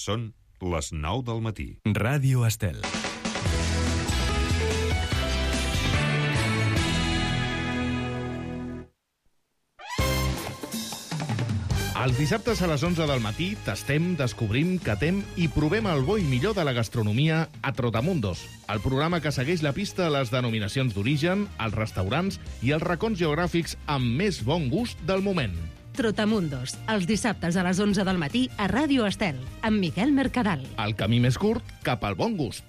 Són les 9 del matí. Ràdio Estel. Els dissabtes a les 11 del matí tastem, descobrim, catem i provem el bo i millor de la gastronomia a Trotamundos, el programa que segueix la pista a les denominacions d'origen, els restaurants i els racons geogràfics amb més bon gust del moment. Trotamundos, els dissabtes a les 11 del matí a Ràdio Estel, amb Miquel Mercadal. El camí més curt cap al bon gust.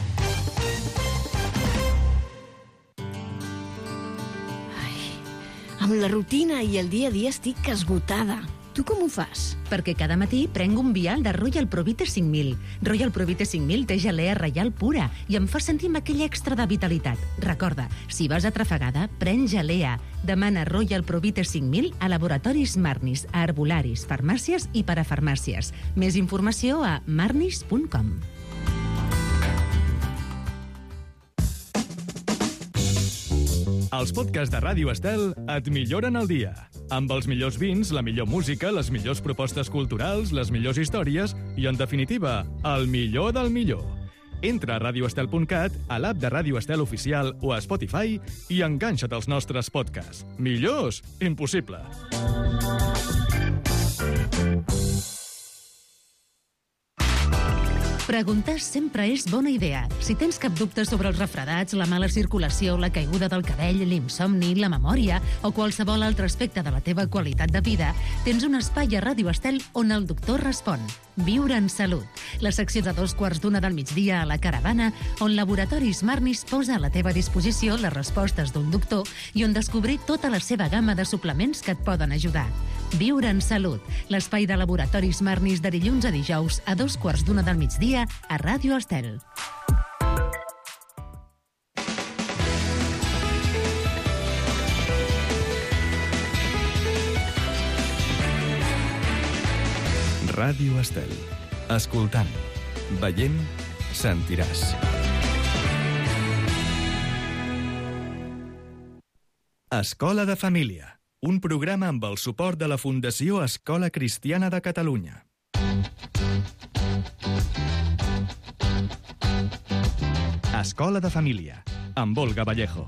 Amb la rutina i el dia a dia estic esgotada. Tu com ho fas? Perquè cada matí prenc un vial de Royal Provite 5000. Royal Provite 5000 té gelea reial pura i em fa sentir amb aquell extra de vitalitat. Recorda, si vas atrafegada, pren gelea. Demana Royal Provite 5000 a laboratoris Marnis, a herbolaris, farmàcies i parafarmàcies. Més informació a marnis.com. Els podcasts de Ràdio Estel et milloren el dia. Amb els millors vins, la millor música, les millors propostes culturals, les millors històries i, en definitiva, el millor del millor. Entra a radioestel.cat, a l'app de Ràdio Estel Oficial o a Spotify i enganxa't als nostres podcasts. Millors? Impossible. Preguntar sempre és bona idea. Si tens cap dubte sobre els refredats, la mala circulació, la caiguda del cabell, l'insomni, la memòria o qualsevol altre aspecte de la teva qualitat de vida, tens un espai a Ràdio Estel on el doctor respon. Viure en salut. La secció de 2:15 del migdia a la Caravana, on Laboratoris Marnis posa a la teva disposició les respostes d'un doctor i on descobrir tota la seva gamma de suplements que et poden ajudar. Viure en salut. L'espai de Laboratoris Marnis de dilluns a dijous a 2:15 del migdia a Ràdio Estel. Ràdio Estel. Escoltant, veient, sentiràs. Escola de Família. Un programa amb el suport de la Fundació Escola Cristiana de Catalunya. Escola de Família, amb Olga Vallejo.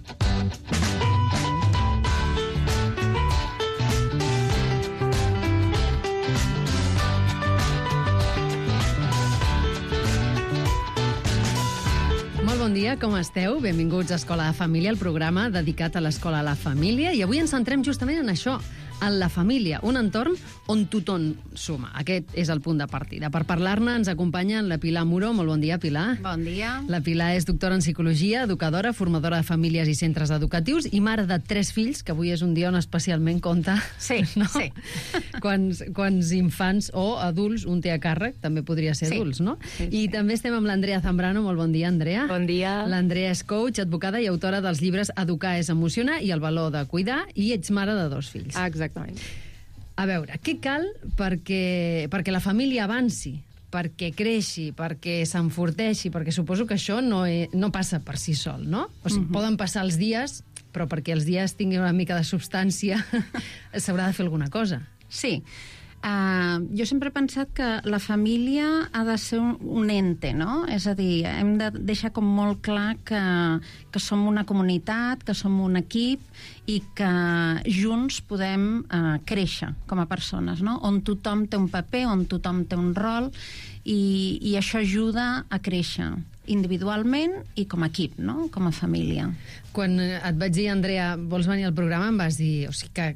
Bon dia, com esteu? Benvinguts a Escola de Família, el programa dedicat a l'Escola de la Família. I avui ens centrem justament en això, en la família, un entorn on tothom suma. Aquest és el punt de partida. Per parlar-ne ens acompanya la Pilar Muro. Molt bon dia, Pilar. Bon dia. La Pilar és doctora en psicologia, educadora, formadora de famílies i centres educatius i mare de 3 fills, que avui és un dia on especialment compta. Sí, no? sí. Quants infants o adults un té a càrrec, també podria ser adults, no? Sí, I també estem amb l'Andrea Zambrano. Molt bon dia, Andrea. Bon dia. L'Andrea és coach, advocada i autora dels llibres Educar és emocionar i El valor de cuidar, i ets mare de 2 fills. Exactament. A veure, què cal perquè la família avanci, perquè creixi, perquè s'enforteixi, perquè suposo que això no passa per si sol, no? O sigui, poden passar els dies, però perquè els dies tinguin una mica de substància s'haurà de fer alguna cosa. Sí. Jo sempre he pensat que la família ha de ser un ente, no? És a dir, hem de deixar com molt clar que som una comunitat, que som un equip i que junts podem créixer com a persones, no? On tothom té un paper, on tothom té un rol i això ajuda a créixer individualment i com a equip, no? Com a família. Quan et vaig dir, Andrea, vols venir al programa, em vas dir, o sigui,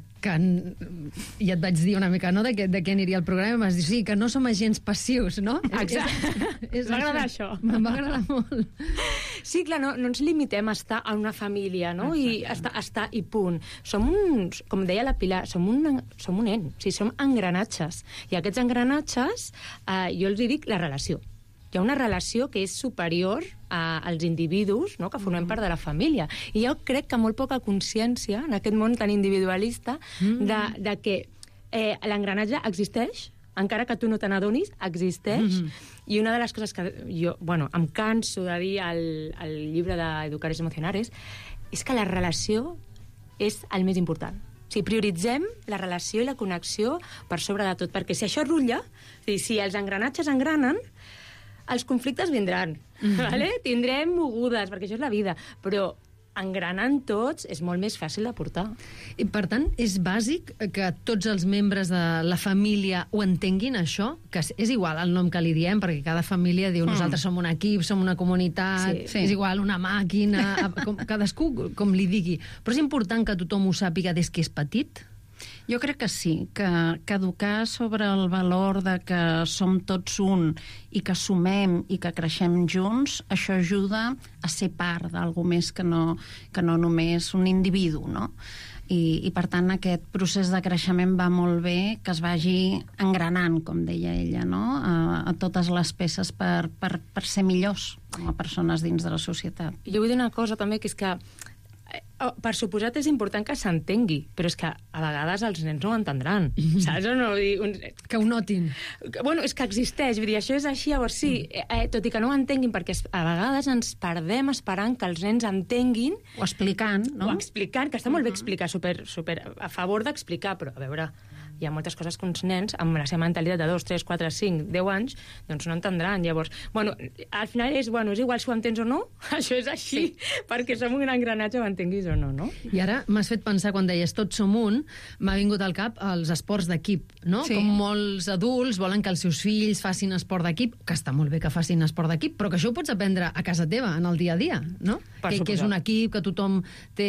i et vaig dir una mica, no?, de què aniria el programa, i em vas dir, sí, que no som agents passius, no? Exacte. M'agrada això. M'ha agradat molt. Sí, clar, no ens limitem a estar a una família, no? Exacte. I estar i punt. Som com deia la Pilar, som un nen, o sigui, som engranatges. I aquests engranatges, jo els dic la relació. Hi ha una relació que és superior als individus, no?, que formem part de la família. I jo crec que molt poca consciència en aquest món tan individualista de que l'engranatge existeix, encara que tu no te n'adonis, existeix. I una de les coses que jo, em canso de dir al llibre d'Educar és emocionar és que la relació és el més important. O sigui, prioritzem la relació i la connexió per sobre de tot, perquè si això rutlla, si els engranatges engranen, els conflictes vindran, vale? Tindrem mogudes, perquè això és la vida, però engranant tots és molt més fàcil de portar. I, per tant, és bàsic que tots els membres de la família ho entenguin, això? Que és igual el nom que li diem, perquè cada família diu nosaltres som un equip, som una comunitat, és igual una màquina, cadascú com li digui. Però és important que tothom ho sàpiga des que és petit? Jo crec que sí, que educar sobre el valor de que som tots un i que sumem i que creixem junts, això ajuda a ser part d'algú més que no només un individu, no? I per tant, aquest procés de creixement va molt bé que es vagi engranant, com deia ella, no? A totes les peces per ser millors com a persones dins de la societat. Jo vull dir una cosa també, que és que per suposat és important que s'entengui, però és que a vegades els nens no ho entendran, saps o no? Que ho notin. Bueno, és que existeix, vull dir, això és així, llavors sí, tot i que no ho entenguin, perquè a vegades ens perdem esperant que els nens entenguin... O explicant, no? O explicant, que està molt bé explicar, super a favor d'explicar, però a veure... Hi ha moltes coses que uns nens, amb la seva mentalitat de 2, 3, 4, 5, 10 anys, doncs no entendran. Llavors, bueno, al final és igual si ho entens o no, això és així, perquè som un engranatge, ho entenguis o no, no? I ara m'has fet pensar, quan deies tots som un, m'ha vingut al cap els esports d'equip, no? Sí. Com molts adults volen que els seus fills facin esport d'equip, que està molt bé que facin esport d'equip, però que això ho pots aprendre a casa teva, en el dia a dia, no? Que és un equip, que tothom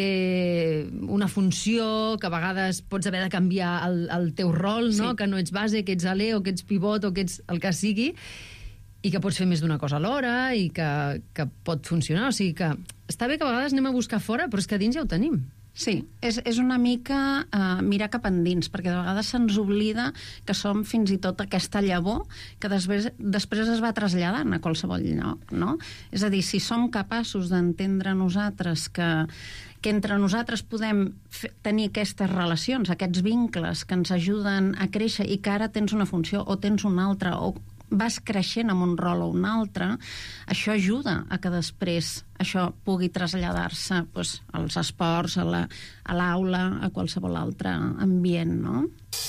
té una funció, que a vegades pots haver de canviar el teu rol, no? Que no ets base, que ets alè, o que ets pivot, o que ets el que sigui, i que pots fer més d'una cosa alhora, i que pot funcionar. O sigui que està bé que a vegades anem a buscar fora, però és que a dins ja ho tenim. Sí, és una mica mirar cap endins, perquè de vegades se'ns oblida que som fins i tot aquesta llavor que després es va traslladant a qualsevol lloc, no? És a dir, si som capaços d'entendre nosaltres que entre nosaltres podem tenir aquestes relacions, aquests vincles que ens ajuden a créixer i que ara tens una funció o tens una altra o vas creixent amb un rol o un altre, això ajuda a que després això pugui traslladar-se doncs, als esports, a l'aula, a qualsevol altre ambient, no?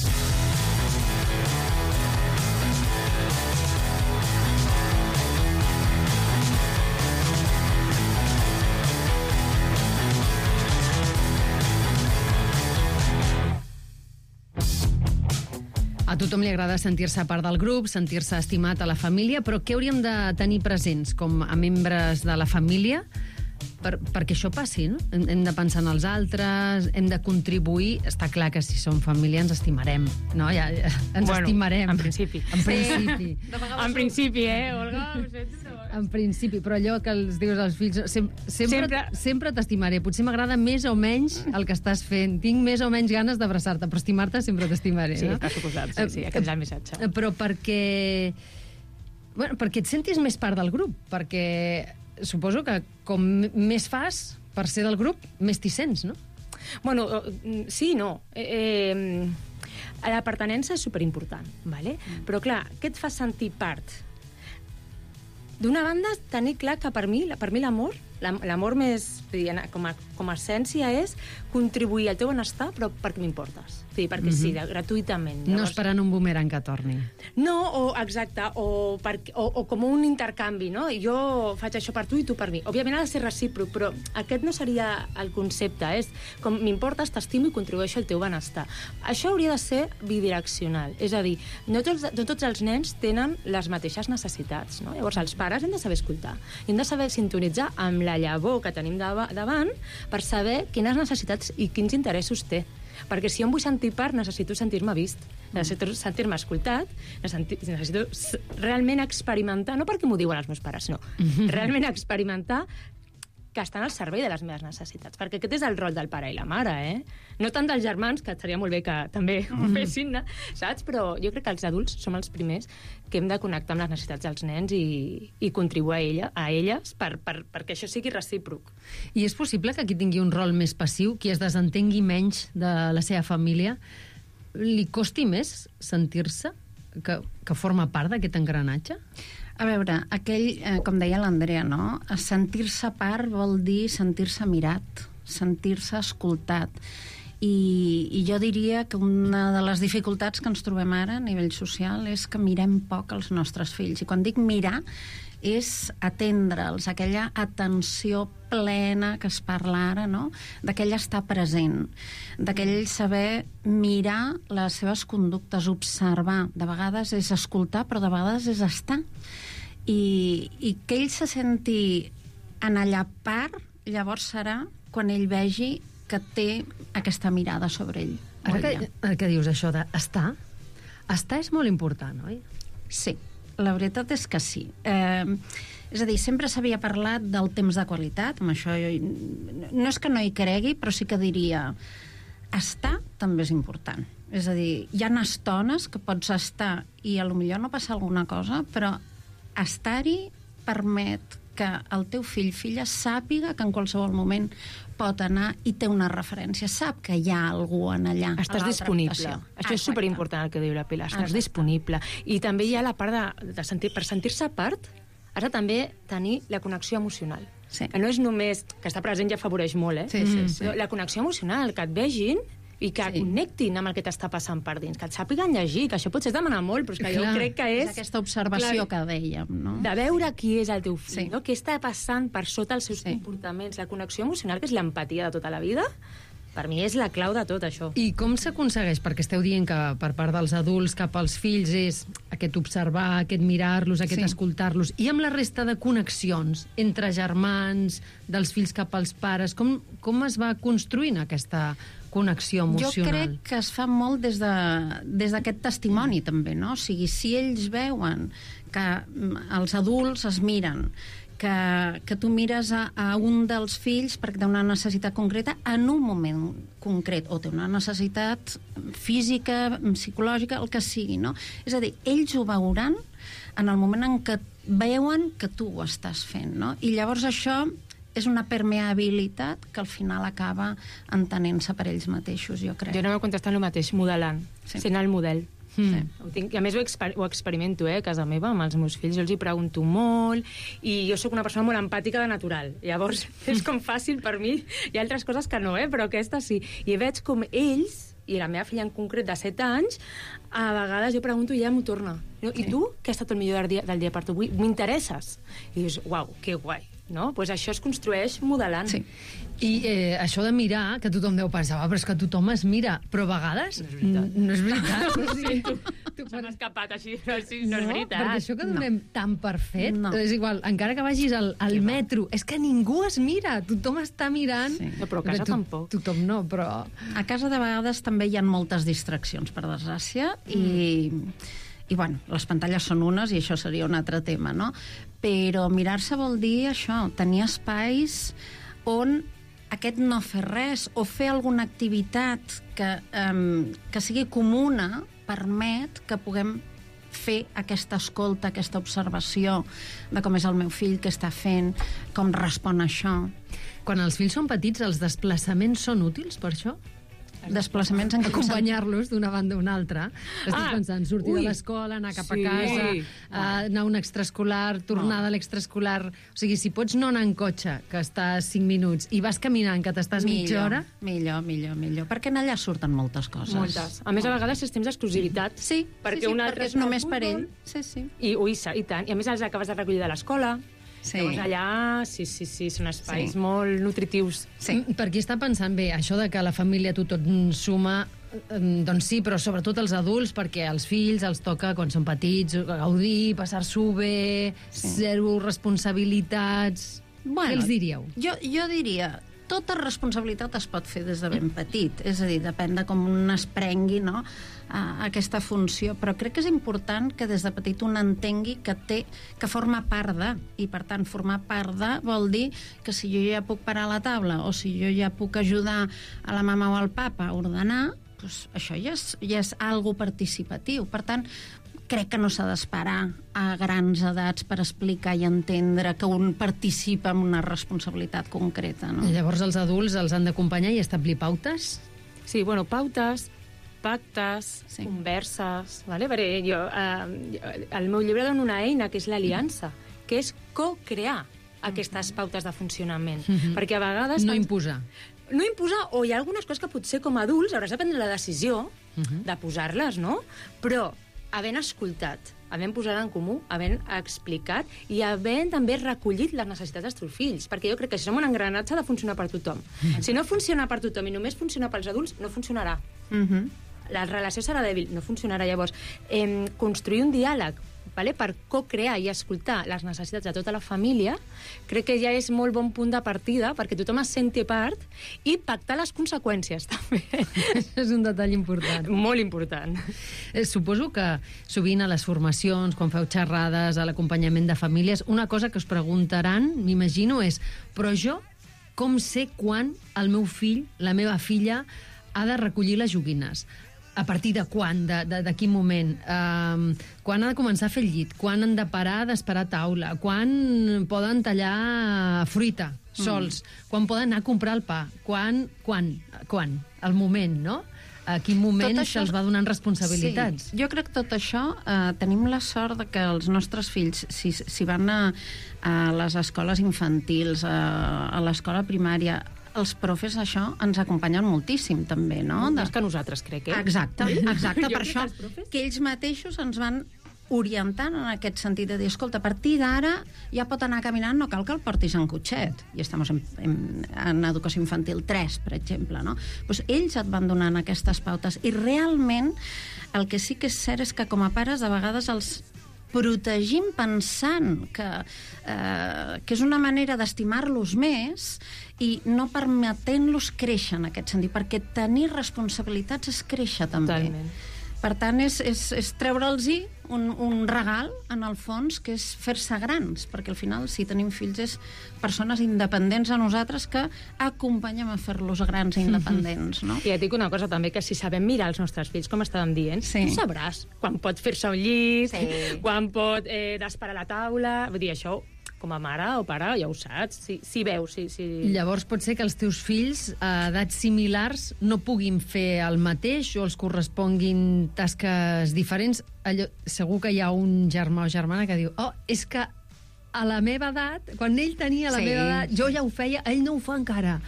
A tothom li agrada sentir-se part del grup, sentir-se estimat a la família, però què hauríem de tenir presents com a membres de la família perquè això passi, no? Hem de pensar en els altres, hem de contribuir. Està clar que si som família ens estimarem, no? Ja ens estimarem. En principi. En principi. En principi, Olga? En principi, però allò que els dius als fills... Sempre t'estimaré. Potser m'agrada més o menys el que estàs fent. Tinc més o menys ganes d'abraçar-te, però estimar-te sempre t'estimaré. Sí, no? per suposat, sí, aquest és el missatge. Però perquè et sentis més part del grup, perquè suposo que com més fas per ser del grup, més t'hi sents, no? Bueno, sí i no. La pertinença és superimportant, ¿vale? Però clar, què et fa sentir part? D'una banda, tenir clar que per mi l'amor més, com a essència, és contribuir al teu benestar, però perquè m'importes. Perquè sí, gratuïtament. No esperant un boomerang que torni. No, exacte, o com un intercanvi, no? Jo faig això per tu i tu per mi. Òbviament ha de ser recíproc, però aquest no seria el concepte. És com m'importes, t'estimo i contribueixo al teu benestar. Això hauria de ser bidireccional. És a dir, no tots els nens tenen les mateixes necessitats, no? Llavors, els pares hem de saber escoltar. Hem de saber sintonitzar amb la llavor que tenim davant per saber quines necessitats i quins interessos té. Perquè si jo em vull sentir part, necessito sentir-me vist, necessito sentir-me escoltat, necessito realment experimentar, no perquè m'ho diuen els meus pares, no, realment experimentar que estan al servei de les meves necessitats, perquè aquest és el rol del pare i la mare, No tant dels germans, que seria molt bé que també ho fessin, saps? Però jo crec que els adults som els primers que hem de connectar amb les necessitats dels nens i contribuir a elles perquè això sigui recíproc. I és possible que qui tingui un rol més passiu, qui es desentengui menys de la seva família, li costi més sentir-se que forma part d'aquest engranatge? A veure, com deia l'Andrea, no? Sentir-se part vol dir sentir-se mirat, sentir-se escoltat. I jo diria que una de les dificultats que ens trobem ara a nivell social és que mirem poc els nostres fills. I quan dic mirar, és atendre'ls, aquella atenció plena que es parla ara, no? D'aquell estar present, d'aquell saber mirar les seves conductes, observar. De vegades és escoltar, però de vegades és estar. I que ell se senti en allà part, llavors serà quan ell vegi que té aquesta mirada sobre ell. Ara que dius això d'estar, estar és molt important, oi? Sí, la veritat és que sí. És a dir, sempre s'havia parlat del temps de qualitat, amb això no és que no hi cregui, però sí que diria estar també és important. És a dir, hi ha estones que pots estar i potser no passa alguna cosa, però estar-hi permet que el teu fill, filla, sàpiga que en qualsevol moment pot anar i té una referència. Sap que hi ha algú en allà. Estàs disponible. Això és superimportant el que diu la Pilar. Estàs disponible. I també hi ha la part de sentir, per sentir-se a part, has de també tenir la connexió emocional. Sí. Que no és només que estar present ja afavoreix molt, Sí. La connexió emocional, que et vegin i que connectin amb el que t'està passant per dins, que et sàpiguen llegir, que això potser és demanar molt, però és que jo crec que és aquesta observació que dèiem, no? De veure qui és el teu fill, no? Què està passant per sota els seus comportaments. La connexió emocional, que és l'empatia de tota la vida, per mi és la clau de tot això. I com s'aconsegueix? Perquè esteu dient que per part dels adults cap als fills és aquest observar, aquest mirar-los, aquest escoltar-los. I amb la resta de connexions entre germans, dels fills cap als pares, com es va construint aquesta connexió emocional? Jo crec que es fa molt des d'aquest testimoni, també, no? O sigui, si ells veuen que els adults es miren, que tu mires a un dels fills perquè té una necessitat concreta en un moment concret, o té una necessitat física, psicològica, el que sigui, no? És a dir, ells ho veuran en el moment en què veuen que tu ho estàs fent, no? I llavors això és una permeabilitat que al final acaba entenent-se per ells mateixos, jo crec. Jo no m'he contestat el mateix, modelant, sent el model. Sí. I a més ho experimento a casa meva amb els meus fills, jo els hi pregunto molt i jo sóc una persona molt empàtica de natural, llavors és com fàcil per mi. Hi ha altres coses que no, però aquesta sí, i veig com ells, i la meva filla en concret de 7 anys, a vegades jo pregunto i ella m'ho torna, no? I tu, què ha estat el millor del dia per tu? M'interesses? I dius, uau, que guai, no? Pues això es construeix modelant. Sí. I això de mirar, que tothom deu pensar, però és que tothom es mira, però a vegades no és veritat. No és veritat. Se m'ha escapat així, no és veritat. Perquè això que donem tan per fet, és igual, encara que vagis al metro, és que ningú es mira, tothom està mirant. Sí. No, però a casa tampoc. Tothom no, però... A casa de vegades també hi ha moltes distraccions, per desgràcia, i bueno, les pantalles són unes i això seria un altre tema, no? Però mirar-se vol dir això, tenir espais on aquest no fer res o fer alguna activitat que sigui comuna permet que puguem fer aquesta escolta, aquesta observació de com és el meu fill, què està fent, com respon a això. Quan els fills són petits, els desplaçaments són útils per això? Desplaçaments en acompanyar-los d'una banda a una altra. Estàs pensant, sortir de l'escola, anar cap a casa, anar a un extraescolar, tornar de l'extraescolar... O sigui, si pots no anar en cotxe, que estàs 5 minuts, i vas caminant, que t'estàs mitja hora... Millor. Perquè en allà surten moltes coses. Moltes. A més, a vegades és temps d'exclusivitat. Sí, perquè és només per ell. Sí. I tant. I a més els acabes de recollir de l'escola. Sí. Llavors allà, sí, són espais molt nutritius. Sí. Per qui està pensant bé, això de que la família tot suma, doncs sí, però sobretot els adults, perquè als fills els toca, quan són petits, gaudir, passar-s'ho bé, zero responsabilitats... Què els diríeu? Jo diria, tota responsabilitat es pot fer des de ben petit, és a dir, depèn de com un es prengui, no?, aquesta funció, però crec que és important que des de petit un entengui que forma part de, i per tant formar part de vol dir que si jo ja puc parar la taula o si jo ja puc ajudar a la mama o al papa a ordenar, doncs això ja és algo participatiu. Per tant, crec que no s'ha d'esperar a grans edats per explicar i entendre que un participa en una responsabilitat concreta, no? I llavors els adults els han d'acompanyar i establir pautes? Sí, pautes, pactes, converses, vale? Perquè jo, al meu llibre dono una eina que és l'aliança, que és co-crear aquestes pautes de funcionament. Perquè a vegades... No imposar. no imposar, o hi ha algunes coses que potser com a adults hauràs de prendre la decisió de posar-les, no? Però havent escoltat, havent posat en comú, havent explicat i havent també recollit les necessitats dels teus fills, perquè jo crec que si som un engranatge ha de funcionar per tothom. Si no funciona per tothom i només funciona pels adults, no funcionarà. La relació serà dèbil, no funcionarà. Llavors, construir un diàleg per co-crear i escoltar les necessitats de tota la família, crec que ja és molt bon punt de partida perquè tothom es senti part i pactar les conseqüències, també. És un detall important. Molt important. Suposo que sovint a les formacions, quan feu xerrades, a l'acompanyament de famílies, una cosa que us preguntaran, m'imagino, és però jo com sé quan el meu fill, la meva filla, ha de recollir les joguines? A partir de quan? De quin moment? Quan ha de començar a fer el llit? Quan han de parar d'esperar taula? Quan poden tallar fruita sols? Quan poden anar a comprar el pa? Quan? El moment, no? A quin moment se'ls va donant responsabilitats? Sí. Jo crec que tot això tenim la sort de que els nostres fills, si van a les escoles infantils, a l'escola primària, els profes, això, ens acompanyen moltíssim, també, no? Més que nosaltres, crec, Exacte. Per això que ells mateixos ens van orientant en aquest sentit de dir, escolta, a partir d'ara ja pot anar caminant, no cal que el portis en cotxet. I estem en educació infantil 3, per exemple, no? Doncs ells et van donant aquestes pautes. I realment el que sí que és cert és que com a pares de vegades els protegim pensant que és una manera d'estimar-los més i no permetent-los créixer en aquest sentit, perquè tenir responsabilitats és créixer també. Totalment. Per tant, és treure'ls-hi un regal, en el fons, que és fer-se grans, perquè al final, si tenim fills, és persones independents a nosaltres que acompanyem a fer-los grans i independents, no? I et dic una cosa també, que si sabem mirar els nostres fills, com estàvem dient, tu sabràs quan pot fer-se un llit, quan pot desparar la taula, vull dir, això com a mare o pare ja ho saps, si veus. Llavors pot ser que els teus fills a edats similars no puguin fer el mateix o els corresponguin tasques diferents. Segur que hi ha un germà o germana que diu és que a la meva edat, quan ell tenia la meva edat, jo ja ho feia, ell no ho fa encara.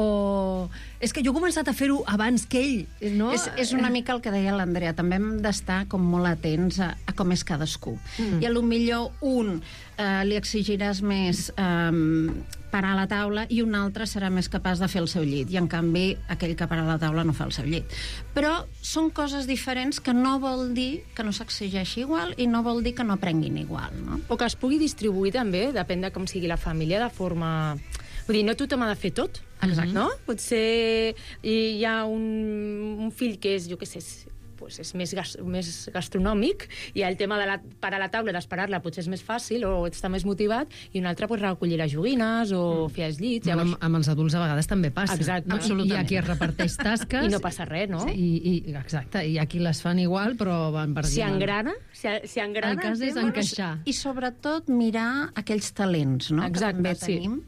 O és que jo he començat a fer-ho abans que ell, no? És una mica el que deia l'Andrea, també hem d'estar com molt atents a com és cadascú. I a lo millor li exigiràs més parar a la taula i un altre serà més capaç de fer el seu llit, i en canvi aquell que para a la taula no fa el seu llit. Però són coses diferents que no vol dir que no s'exigeixi igual i no vol dir que no aprenguin igual, no? O que es pugui distribuir també, depèn de com sigui la família, de forma... Vull dir, no tothom ha de fer tot. Exacte. No? Potser hi ha un fill que és, jo què sé, és més gastronòmic, i el tema de parar a la taula, d'esperar-la, potser és més fàcil o està més motivat, i un altre recollir les joguines o fer els llits. Llavors... Amb els adults a vegades també passa. Exacte. Absolutament. Hi ha qui es reparteix tasques... I no passa res, no? Exacte. Hi ha qui les fan igual, però van perdent... Si engrana... El cas és encaixar. I sobretot mirar aquells talents, no? Exacte, que també tenim.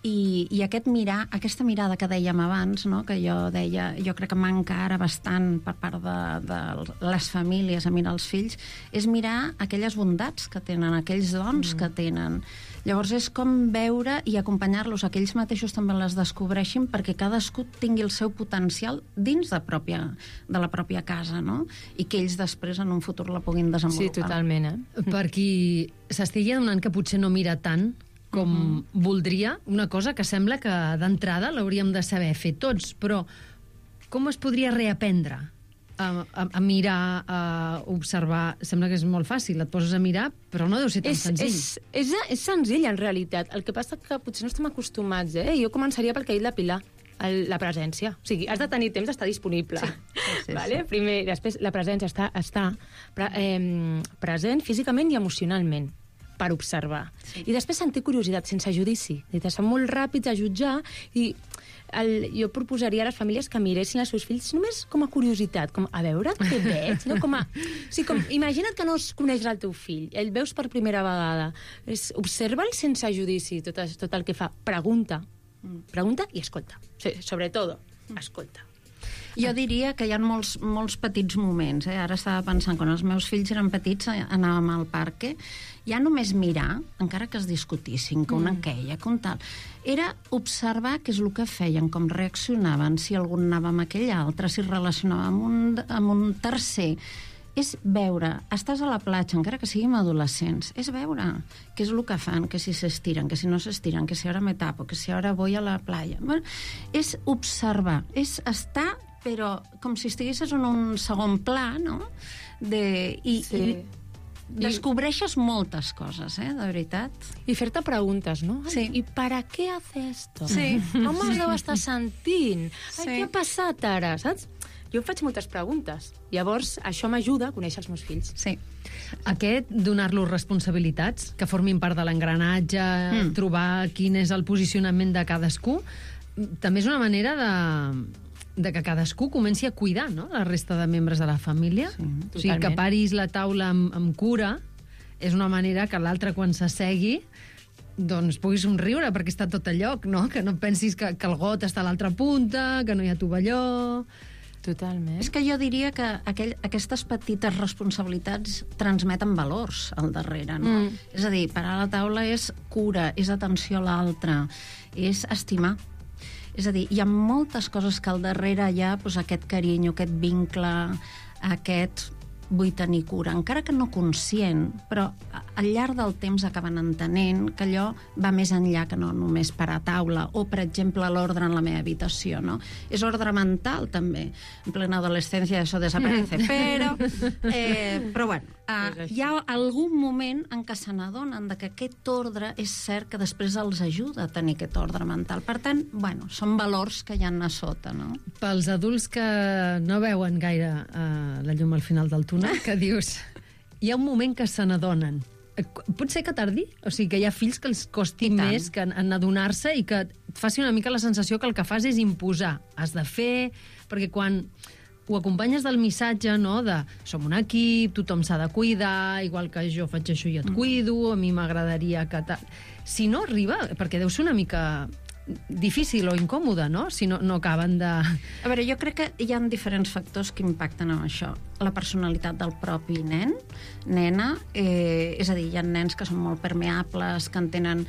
I aquesta mirada que dèiem abans, no? Que jo crec que manca ara bastant per part de les famílies a mirar els fills, és mirar aquelles bondats que tenen, aquells dons que tenen. Llavors és com veure i acompanyar-los, que ells mateixos també les descobreixin, perquè cadascú tingui el seu potencial dins de la pròpia casa, no? I que ells després en un futur la puguin desenvolupar. Sí, totalment, Per qui s'estigui adonant que potser no mira tant com voldria, una cosa que sembla que d'entrada l'hauríem de saber fer tots, però com es podria reaprendre a mirar, a observar? Sembla que és molt fàcil, et poses a mirar, però no deu ser tan senzill. És senzill, en realitat. El que passa que potser no estem acostumats, Jo començaria pel que ha dit la Pilar, la presència. O sigui, has de tenir temps d'estar disponible. Sí. Vale? Primer, després, la presència està present físicament i emocionalment, per observar. Sí. I després sentir curiositat, sense judici. Som molt ràpids a jutjar, i jo proposaria a les famílies que miressin els seus fills només com a curiositat, com a veure què veig, no? Imagina't que no es coneix el teu fill, el veus per primera vegada. Observa'l sense judici, tot el que fa. Pregunta i escolta. Sí, sobretot, escolta. Jo diria que hi ha molts petits moments. Ara estava pensant, quan els meus fills eren petits, anàvem al parc, ja només mirar, encara que es discutissin, que una queia, que un tal, era observar què és el que feien, com reaccionaven, si algú anava amb aquell altre, si es relacionava amb un tercer. És veure, estàs a la platja, encara que siguin adolescents, és veure què és el que fan, que si s'estiren, que si no s'estiren, que si ara me tapo, que si ara voy a la playa. Bueno, és observar, és estar, però com si estiguessis en un segon pla, no? I descobreixes moltes coses, de veritat. I fer-te preguntes, no? Sí. I per què hace esto? Sí. Com es deu estar sentint? Sí. Què ha passat ara, saps? Jo em faig moltes preguntes. Llavors, això m'ajuda a conèixer els meus fills. Sí. Aquest, donar-los responsabilitats, que formin part de l'engranatge, trobar quin és el posicionament de cadascú, també és una manera de que cadascú comenci a cuidar, no?, la resta de membres de la família. Sí, o sigui, que paris la taula amb cura és una manera que l'altre, quan s'assegui, doncs pugui somriure, perquè està tot a lloc, no? Que no pensis que el got està a l'altra punta, que no hi ha tovalló... Totalment. És que jo diria que aquestes petites responsabilitats transmeten valors al darrere, no? És a dir, parar a la taula és cura, és atenció a l'altre, és estimar. És a dir, hi ha moltes coses que al darrere hi ha aquest carinyo, aquest vincle, aquest vull tenir cura, encara que no conscient, però al llarg del temps acaben entenent que allò va més enllà que no només parar a taula, o, per exemple, l'ordre en la meva habitació, no? És ordre mental, també. En plena adolescència això desaparece, però bueno, hi ha algun moment en què se n'adonen que aquest ordre és cert que després els ajuda a tenir aquest ordre mental. Per tant, bueno, són valors que hi ha a sota, no? Pels adults que no veuen gaire la llum al final del túnel, que dius, hi ha un moment que se n'adonen. Pot ser que tardi? O sigui, que hi ha fills que els costi més que en adonar-se i que et faci una mica la sensació que el que fas és imposar. Has de fer... Perquè quan ho acompanyes del missatge, no?, de som un equip, tothom s'ha de cuidar, igual que jo faig això i et cuido, a mi m'agradaria que... Si no arriba, perquè deu ser una mica difícil o incòmode, no?, si no acaben de... A veure, jo crec que hi ha diferents factors que impacten en això. La personalitat del propi nen, nena, és a dir, hi ha nens que són molt permeables, que entenen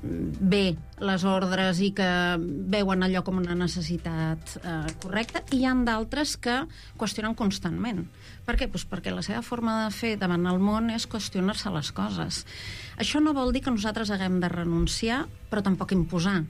bé les ordres i que veuen allò com una necessitat correcta, i hi ha d'altres que qüestionen constantment. Per què? Pues perquè la seva forma de fer davant el món és qüestionar-se les coses. Això no vol dir que nosaltres haguem de renunciar, però tampoc imposar.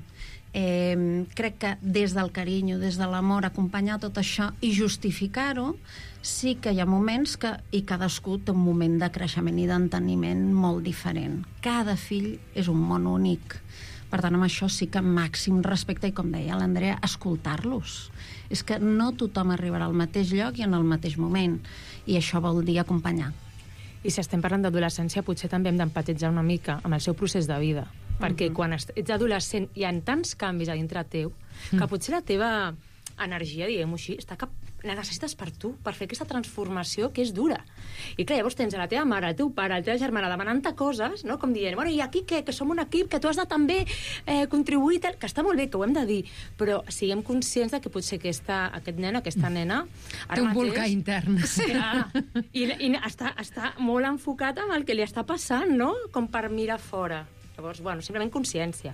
Crec que des del carinyo, des de l'amor, acompanyar tot això i justificar-ho, sí que hi ha moments que, i cadascú té un moment de creixement i d'enteniment molt diferent. Cada fill és un món únic. Per tant, amb això sí que màxim respecte, i com deia l'Andrea, escoltar-los. És que no tothom arribarà al mateix lloc i en el mateix moment, i això vol dir acompanyar. I si estem parlant d'adolescència, potser també hem d'empatitzar una mica amb el seu procés de vida, perquè quan ets adolescent hi ha tants canvis a dintre teu que potser la teva energia, diguem-ho així, la necessites per tu, per fer aquesta transformació que és dura. I clar, llavors tens a la teva mare, al teu pare, a la teva germana demanant-te coses, no? Com dient, bueno, i aquí què? Que som un equip, que tu has de també contribuir, que està molt bé, que ho hem de dir, però siguem conscients de que potser aquest nen, aquesta nena... Té un volcà intern. Sí. I està molt enfocat amb el que li està passant, no? Com per mirar fora. Llavors, bueno, simplement consciència.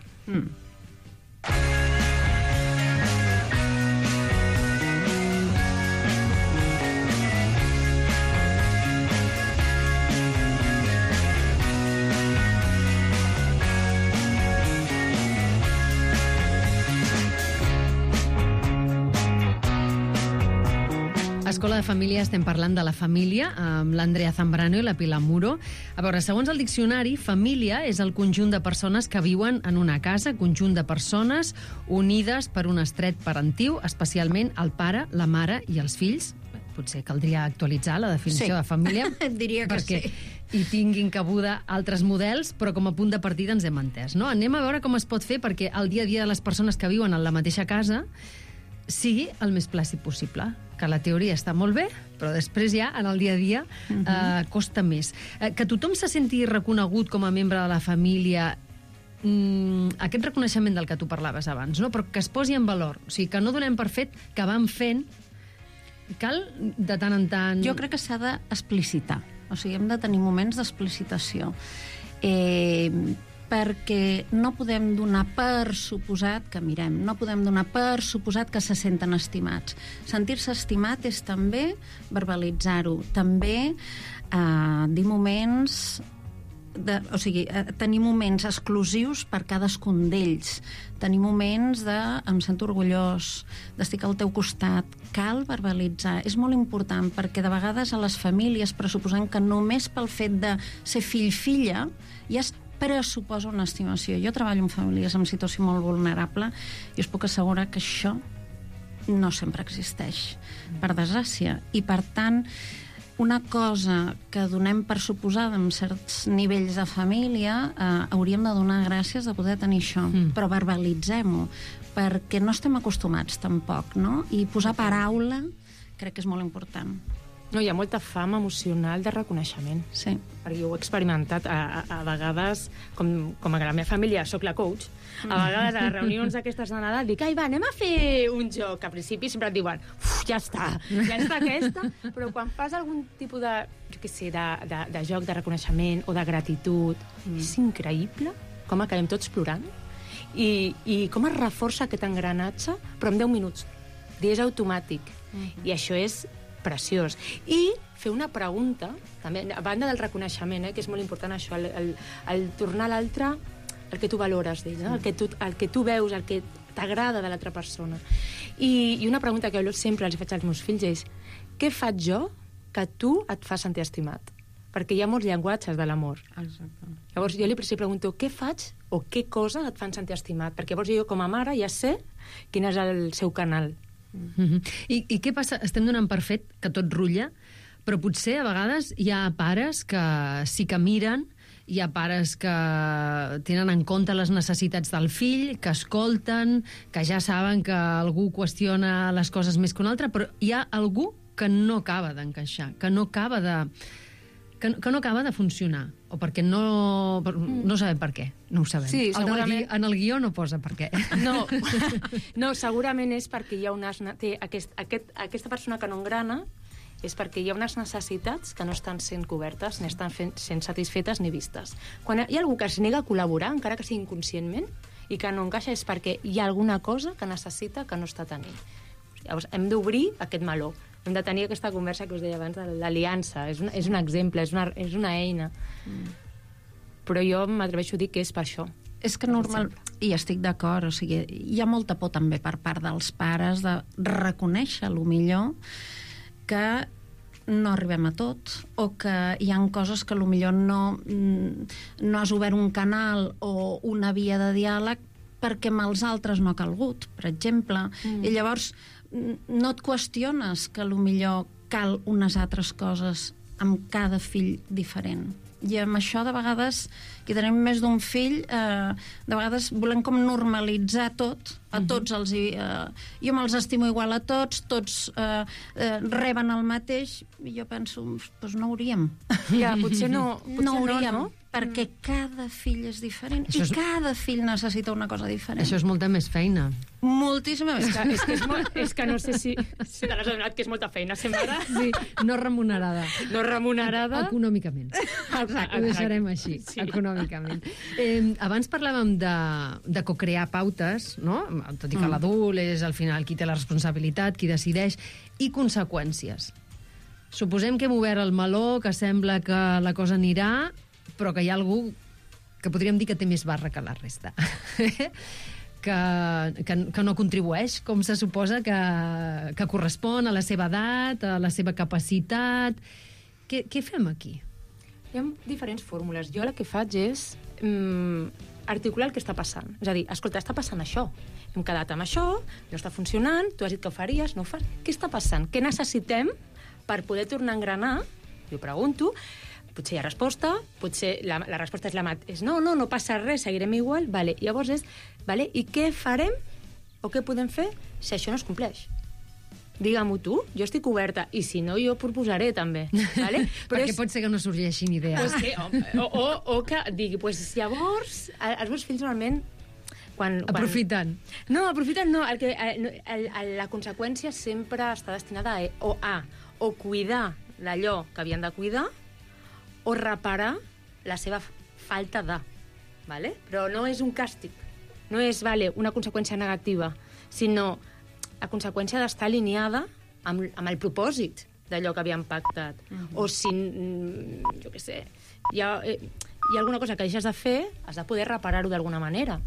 Escola de Família estem parlant de la família amb l'Andrea Zambrano i la Pilar Muro. A veure, segons el diccionari, família és el conjunt de persones que viuen en una casa, conjunt de persones unides per un estret parentiu, especialment el pare, la mare i els fills. Potser caldria actualitzar la definició de família diria que perquè hi tinguin cabuda altres models, però com a punt de partida ens hem entès, no? Anem a veure com es pot fer perquè el dia a dia de les persones que viuen en la mateixa casa sigui el més plàcid possible. Que la teoria està molt bé, però després ja, en el dia a dia, costa més. Que tothom se senti reconegut com a membre de la família, aquest reconeixement del que tu parlaves abans, no? Però que es posi en valor. O sigui, que no donem per fet que van fent cal de tant en tant... Jo crec que s'ha d'explicitar. O sigui, hem de tenir moments d'explicitació. Perquè no podem donar per suposat que mirem, no podem donar per suposat que se senten estimats. Sentir-se estimat és també verbalitzar-ho, també dir moments... tenir moments exclusius per cadascun d'ells, tenir moments de em sento orgullós, d'estic al teu costat. Cal verbalitzar, és molt important, perquè de vegades a les famílies pressuposem que només pel fet de ser fill-filla ja es pressuposa una estimació. Jo treballo amb famílies en situació molt vulnerable i us puc assegurar que això no sempre existeix, per desgràcia. I per tant, una cosa que donem per suposada en certs nivells de família, hauríem de donar gràcies de poder tenir això, però verbalitzem-ho, perquè no estem acostumats tampoc, no? I posar paraula crec que és molt important. No, hi ha molta fam emocional de reconeixement. Sí. Perquè jo ho he experimentat a vegades, com a la meva família, soc la coach, a vegades a les reunions d'aquestes de Nadal dic, ai, va, anem a fer un joc. A principi sempre et diuen, ja està aquesta, però quan fas algun tipus de, jo què sé, de joc de reconeixement o de gratitud, és increïble com acabem tots plorant i com es reforça aquest engranatge, però en 10 minuts. És automàtic. I això és preciós. I fer una pregunta, també, a banda del reconeixement, que és molt important això, el tornar a l'altre el que tu valores d'ell, el que tu veus, el que t'agrada de l'altra persona. I una pregunta que jo sempre els faig als meus fills és: què faig jo que tu et fa sentir estimat? Perquè hi ha molts llenguatges de l'amor. Exacte. Llavors jo li pregunto què faig o què cosa et fan sentir estimat? Perquè llavors jo com a mare ja sé quin és el seu canal. I què passa? Estem donant per fet que tot rutlla, però potser a vegades hi ha pares que sí que miren, hi ha pares que tenen en compte les necessitats del fill, que escolten, que ja saben que algú qüestiona les coses més que un altre, però hi ha algú que no acaba d'encaixar, que no acaba de funcionar, o perquè no sabem per què, no ho sabem. Sí, segurament... En el guió no posa per què. No, segurament és perquè hi ha aquesta persona que no engrana, és perquè hi ha unes necessitats que no estan sent cobertes, ni estan sent satisfetes ni vistes. Quan hi ha algú que es nega a col·laborar, encara que sigui inconscientment, i que no encaixa, és perquè hi ha alguna cosa que necessita que no està tenint. Llavors, hem d'obrir aquest meló. Hem de tenir aquesta conversa que us deia abans de l'aliança. És un exemple, és una eina. Però jo m'atreveixo a dir que és per això. És que normal, i estic d'acord, o sigui, hi ha molta por també per part dels pares de reconèixer millor que no arribem a tot, o que hi ha coses que potser no has obert un canal o una via de diàleg perquè amb els altres no ha calgut, per exemple. I llavors no et qüestiones que potser cal unes altres coses amb cada fill diferent. I amb això, de vegades, que tenim més d'un fill, de vegades volem com normalitzar tot, a tots els... jo me'ls estimo igual a tots reben el mateix, i jo penso, doncs no hauríem. Ja, potser no hauríem, no? Perquè cada fill és diferent i cada fill necessita una cosa diferent. Això és molta més feina. Moltíssima més. És que no sé si te l'has adonat que és molta feina, sempre. Sí, no remunerada. No remunerada. Econòmicament. Exacte. Ho deixarem així, sí. Econòmicament. Abans parlàvem de co-crear pautes, no? Tot i que l'adult és al final qui té la responsabilitat, qui decideix, i conseqüències. Suposem que hem obert el meló, que sembla que la cosa anirà, però que hi ha algú que podríem dir que té més barra que la resta. que no contribueix, com se suposa que correspon a la seva edat, a la seva capacitat. Què fem aquí? Hi ha diferents fórmules. Jo el que faig és articular el que està passant. És a dir, escolta, està passant això. Hem quedat amb això, no està funcionant, tu has dit que ho faries, no ho fas. Què està passant? Què necessitem per poder tornar a engranar? Jo pregunto. Potser hi ha resposta, potser la resposta és no passa res, seguirem igual, vale. Llavors és, vale, i què farem o què podem fer si això no es compleix? Digue-m'ho tu, jo estic oberta, i si no, jo proposaré també. Vale? Però perquè pot ser que no sorgeixin idees. O que digui, llavors, els meus fills normalment Aprofitant. No, aprofitant no. La conseqüència sempre està destinada o cuidar d'allò que havien de cuidar o reparar la seva falta de. Vale? Però no és un càstig. No és una conseqüència negativa, sinó la conseqüència d'estar alineada amb el propòsit d'allò que havíem pactat. O si, jo què sé, hi ha alguna cosa que deixes de fer, has de poder reparar-ho d'alguna manera.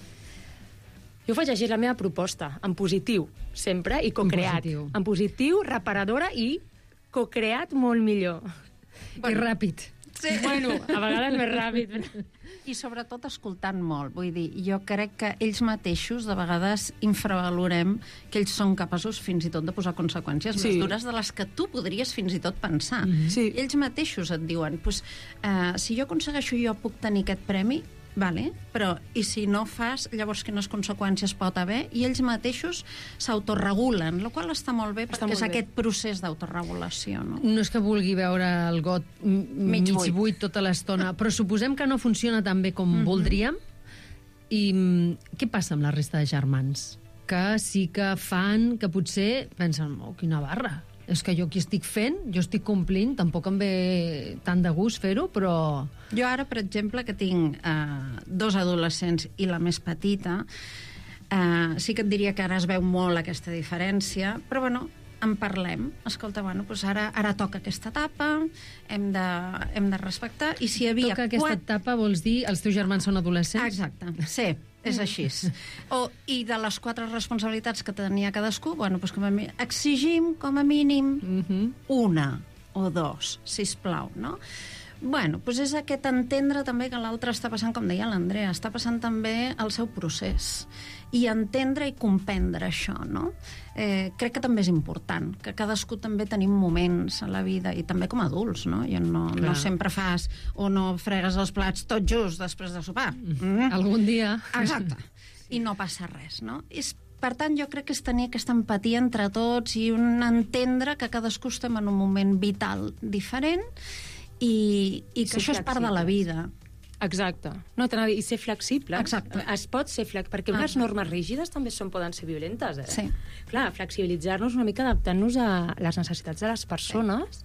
Jo faig així la meva proposta, en positiu, sempre, i co-creat. En positiu, reparadora i co-creat molt millor. I ràpid. Sí. Bueno, a vegades més ràpid. I sobretot escoltant molt. Vull dir, jo crec que ells mateixos de vegades infravalorem que ells són capaços fins i tot de posar conseqüències més dures de les que tu podries fins i tot pensar. Sí. Ells mateixos et diuen, pues, si jo aconsegueixo, jo puc tenir aquest premi, vale, però i si no fas, llavors quines conseqüències pot haver? I ells mateixos s'autoregulen, el qual està molt bé perquè és aquest procés d'autoregulació. No? No és que vulgui veure el got mig buit tota l'estona, però suposem que no funciona tan bé com voldríem. I què passa amb la resta de germans? Que sí que fan, que potser pensen, quina barra, és que jo aquí estic fent, jo estic complint, tampoc em ve tant de gust fer-ho, però... Jo ara, per exemple, que tinc 2 adolescents i la més petita, sí que et diria que ara es veu molt aquesta diferència, però bueno, en parlem. Escolta, bueno, doncs ara toca aquesta etapa, hem de respectar, i si hi havia... Toca aquesta etapa vols dir els teus germans són adolescents? Exacte, sí. És així. I de les 4 responsabilitats que tenia cadascú, bueno, doncs exigim com a mínim 1 o 2, sisplau, no? Bueno, doncs és aquest entendre també que l'altre està passant, com deia l'Andrea, està passant també el seu procés. I entendre i comprendre això, no? Crec que també és important, que cadascú també tenim moments a la vida, i també com a adults, no? I no sempre fas o no fregues els plats tot just després de sopar. Algun dia. Exacte. I no passa res, no? Per tant, jo crec que és tenir aquesta empatia entre tots i entendre que cadascú estem en un moment vital diferent i que això és part de la vida. Exacte. No, i ser flexible. Exacte. Es pot ser flexible, perquè unes normes rígides també poden ser violentes, Sí. Clar, flexibilitzar-nos una mica, adaptant-nos a les necessitats de les persones.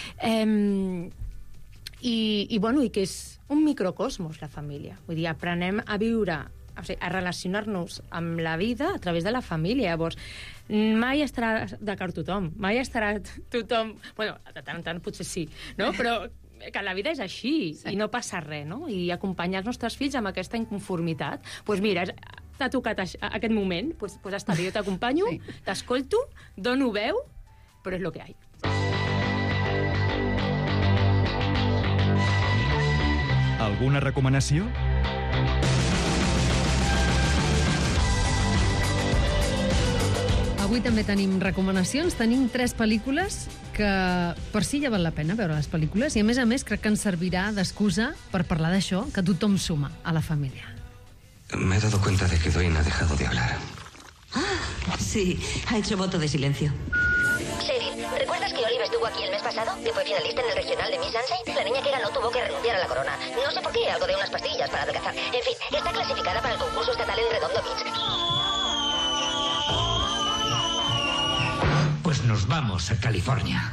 I que és un microcosmos, la família. Vull dir, aprenem a viure, a relacionar-nos amb la vida a través de la família. Llavors, mai estarà d'acord tothom. Mai estarà tothom... Bueno, de tant en tant potser sí, no? Però que la vida és així, i no passa res, no? I acompanyar els nostres fills amb aquesta inconformitat. Doncs mira, t'ha tocat aquest moment, doncs està bé, jo t'acompanyo, t'escolto, dono veu, però és el que hi ha. Alguna recomanació? Avui també tenim recomanacions. Tenim 3 pel·lícules que per si ja val la pena veure les pel·lícules i, a més, crec que ens servirà d'excusa per parlar d'això, que tothom suma a la família. Me he dado cuenta de que Dwayne ha dejado de hablar. Sí, ha hecho voto de silencio. Sherry, ¿recuerdas que Olive estuvo aquí el mes pasado? Que fue finalista en el regional de Miss Sunshine. La niña que ganó tuvo que renunciar a la corona. No sé por qué, algo de unas pastillas para adelgazar. En fin, está clasificada para el concurso estatal en Redondo Beach. Pues nos vamos a California.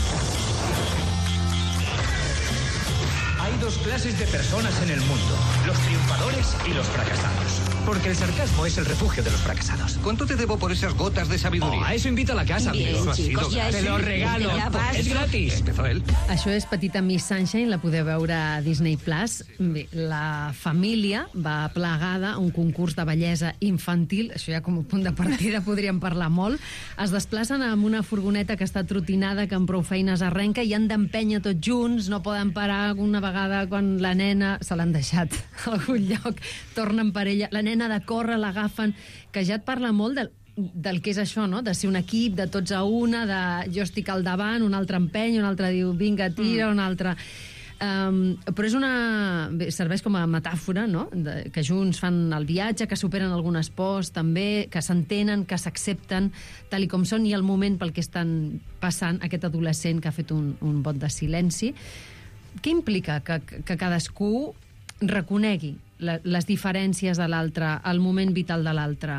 Hay 2 clases de personas en el mundo, los triunfadores y los fracasados. Porque el sarcasmo es el refugio de los fracasados. ¿Cuánto te debo por esas gotas de sabiduría? A eso invita a la casa. Bien, Eso chicos, ya te lo regalo. Es gratis. Empezó él. Això és Petita Miss Sunshine, la podeu veure a Disney+. Bé, la família va plegada a un concurs de bellesa infantil, això ja com a punt de partida podríem parlar molt. Es desplacen amb una furgoneta que està trotinada, que amb prou feines arrenca, i han d'empènyer tots junts, no poden parar una vegada quan la nena se l'han deixat a algun lloc, tornen per ella, la nena de córrer, l'agafen, que ja et parla molt del que és això, no? De ser un equip, de tots a una, de jo estic al davant, un altre empeny, un altre diu vinga, tira, un altre... però és bé, serveix com a metàfora, no? Que junts fan el viatge, que superen algunes pors també, que s'entenen, que s'accepten tal i com són, i el moment pel que estan passant aquest adolescent que ha fet un vot de silenci. Què implica que cadascú reconegui les diferències de l'altre, el moment vital de l'altre,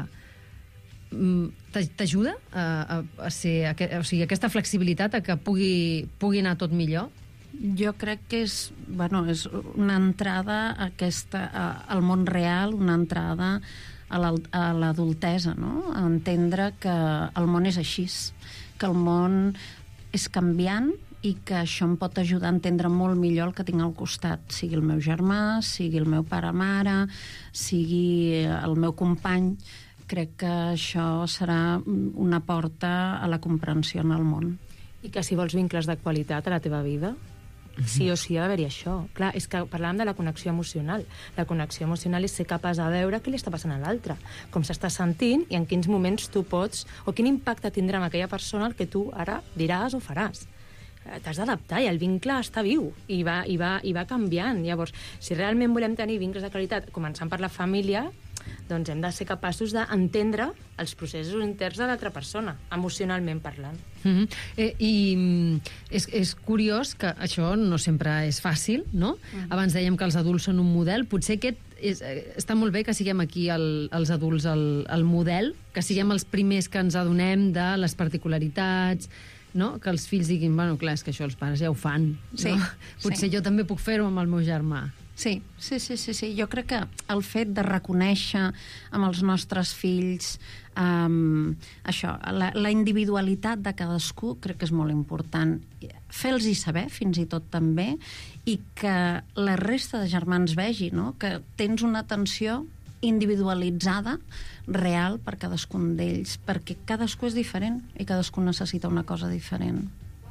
t'ajuda a ser... O sigui, aquesta flexibilitat a que pugui anar tot millor? Jo crec que és una entrada al món real, una entrada a l'adultesa, no? A entendre que el món és així, que el món és canviant i que això em pot ajudar a entendre molt millor el que tinc al costat, sigui el meu germà, sigui el meu pare-mare, sigui el meu company. Crec que això serà una porta a la comprensió en el món. I que si vols vincles de qualitat a la teva vida, sí o sí ha d'haver-hi això. Clar, és que parlàvem de la connexió emocional. La connexió emocional és ser capaç de veure què li està passant a l'altre, com s'està sentint i en quins moments tu pots, o quin impacte tindrà en aquella persona el que tu ara diràs o faràs. T'has d'adaptar i el vincle està viu i va canviant. Llavors, si realment volem tenir vincles de qualitat, començant per la família, doncs hem de ser capaços d'entendre els processos interns de l'altra persona, emocionalment parlant. I és curiós que això no sempre és fàcil, no? Abans dèiem que els adults són un model. Potser està molt bé que siguem aquí els adults el model, que siguem els primers que ens adonem de les particularitats, no? Que els fills diguin, bueno, clar, és que això els pares ja ho fan. Sí, no? Potser jo també puc fer-ho amb el meu germà. Sí. Jo crec que el fet de reconèixer amb els nostres fills això, la individualitat de cadascú crec que és molt important. Fer-los-hi saber, fins i tot també, i que la resta de germans vegi, no? Que tens una atenció individualitzada, real per cadascun d'ells, perquè cadascú és diferent i cadascú necessita una cosa diferent.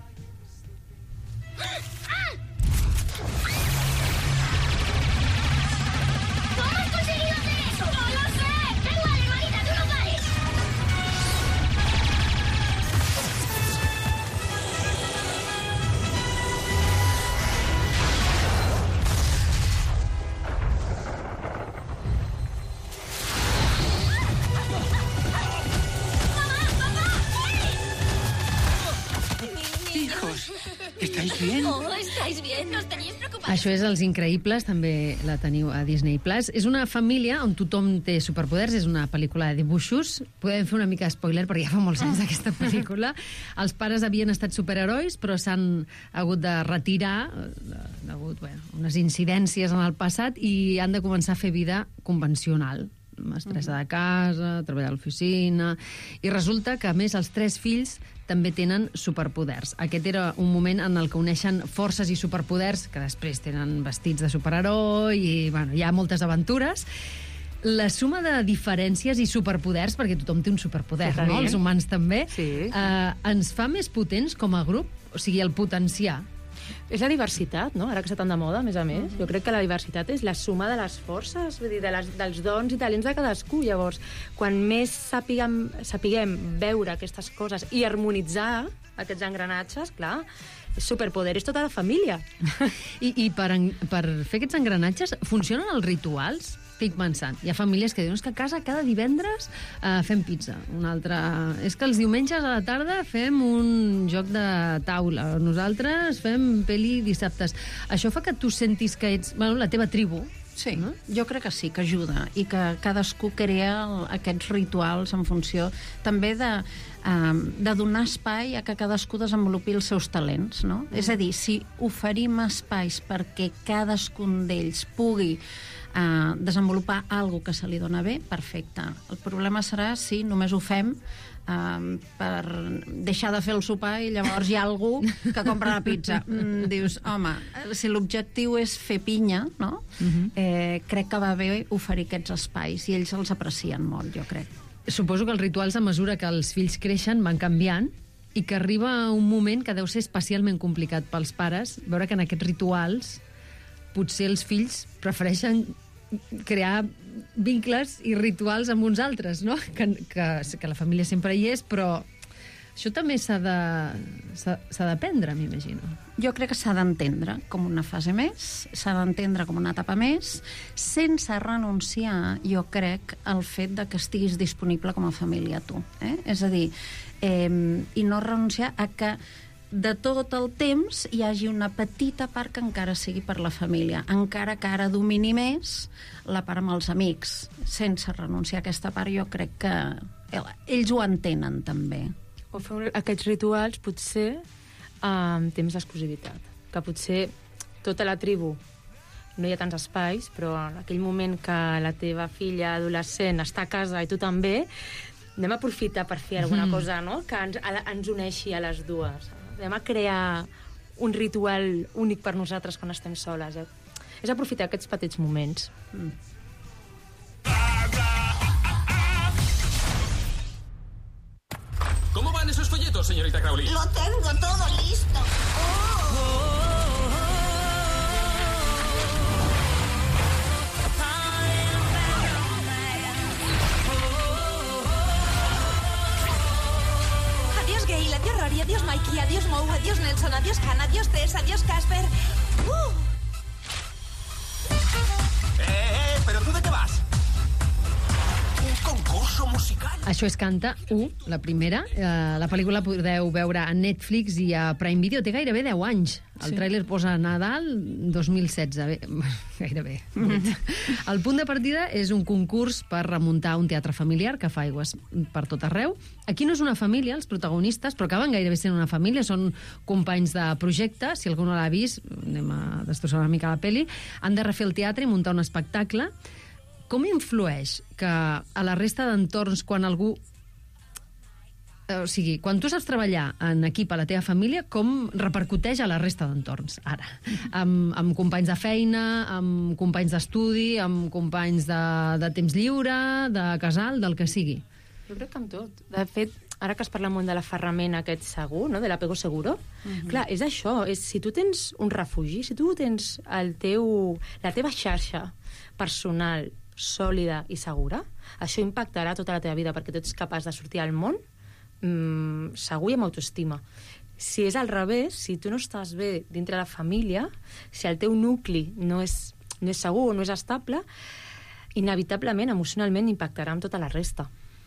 ¿Estáis bien? Oh, ¿estáis bien? ¿Nos teníais preocupados? Això és Els Increïbles, també la teniu a Disney+. És una família on tothom té superpoders, és una pel·lícula de dibuixos. Podem fer una mica de spoiler, perquè ja fa molts anys d'aquesta pel·lícula. Els pares havien estat superherois, però s'han hagut de retirar, degut a unes incidències en el passat, i han de començar a fer vida convencional. Mestressa de casa, treballar a l'oficina... I resulta que, a més, els 3 fills també tenen superpoders. Aquest era un moment en el que uneixen forces i superpoders, que després tenen vestits de superheroi i, bueno, hi ha moltes aventures. La suma de diferències i superpoders, perquè tothom té un superpoder, no? Els humans també, ens fa més potents com a grup? O sigui, el potenciar. És la diversitat, no? Ara que està tan de moda, a més. Jo crec que la diversitat és la suma de les forces, vull dir, dels dons i talents de cadascú. Llavors, quan més sapiguem veure aquestes coses i harmonitzar aquests engranatges, clar, és superpoder, és tota la família. I per fer aquests engranatges, funcionen els rituals? Estic pensant. Hi ha famílies que diuen que a casa cada divendres fem pizza. Una altra... És que els diumenges a la tarda fem un joc de taula. Nosaltres fem pel·li dissabtes. Això fa que tu sentis que ets la teva tribu. Sí, no? Jo crec que sí, que ajuda. I que cadascú crea aquests rituals en funció també de donar espai a que cadascú desenvolupi els seus talents, no? És a dir, si oferim espais perquè cadascun d'ells pugui desenvolupar alguna que se li dona bé, perfecte. El problema serà si només ho fem per deixar de fer el sopar i llavors hi ha algú que compra la pizza. Dius, home, si l'objectiu és fer pinya, no? Crec que va bé oferir aquests espais i ells els aprecien molt, jo crec. Suposo que els rituals, a mesura que els fills creixen, van canviant i que arriba un moment que deu ser especialment complicat pels pares veure que en aquests rituals potser els fills prefereixen crear vincles i rituals amb uns altres, no? Que la família sempre hi és, però això també s'ha d'aprendre, m'imagino. Jo crec que s'ha d'entendre com una fase més, s'ha d'entendre com una etapa més, sense renunciar, jo crec, al fet de que estiguis disponible com a família tu. És a dir, i no renunciar a que de tot el temps hi hagi una petita part que encara sigui per la família, encara que ara domini més la part amb els amics. Sense renunciar a aquesta part, jo crec que ells ho entenen també. O fer aquests rituals potser amb temps d'exclusivitat, que potser tota la tribu no hi ha tants espais, però en aquell moment que la teva filla adolescent està a casa i tu també, anem a aprofitar per fer alguna cosa, no?, que ens uneixi a les dues. Anem a crear un ritual únic per nosaltres quan estem soles. És aprofitar aquests petits moments. ¿Cómo van esos folletos, señorita Crowley? Lo tengo todo listo. Adiós Gail, adiós Rory, adiós Mikey, adiós Moe, adiós Nelson, adiós Hannah, adiós Tess, adiós Casper. ¿Pero tú de qué vas? Un concurso musical. Això és Canta 1, la primera. La pel·lícula podeu veure a Netflix i a Prime Video. Té gairebé 10 anys. El tràiler posa Nadal 2016. Gairebé. El punt de partida és un concurs per remuntar un teatre familiar que fa aigües per tot arreu. Aquí no és una família, els protagonistes, però acaben gairebé sent una família. Són companys de projecte. Si algú no l'ha vist, anem a destrossar una mica la peli. Han de refer el teatre i muntar un espectacle. Com influeix que a la resta d'entorns, quan algú... O sigui, quan tu saps treballar en equip a la teva família, com repercuteix a la resta d'entorns, ara? Amb companys de feina, amb companys d'estudi, amb companys de temps lliure, de casal, del que sigui. Jo crec que amb tot. De fet, ara que es parla molt de l'aferrament aquest segur, no?, de l'apego seguro, clar, és això. Si tu tens un refugi, si tu tens la teva xarxa personal sòlida i segura, això impactarà tota la teva vida perquè tu ets capaç de sortir al món segur i amb autoestima. Si és al revés, si tu no estàs bé dintre la família, si el teu nucli no és segur o no és estable, inevitablement, emocionalment, impactarà amb tota la resta.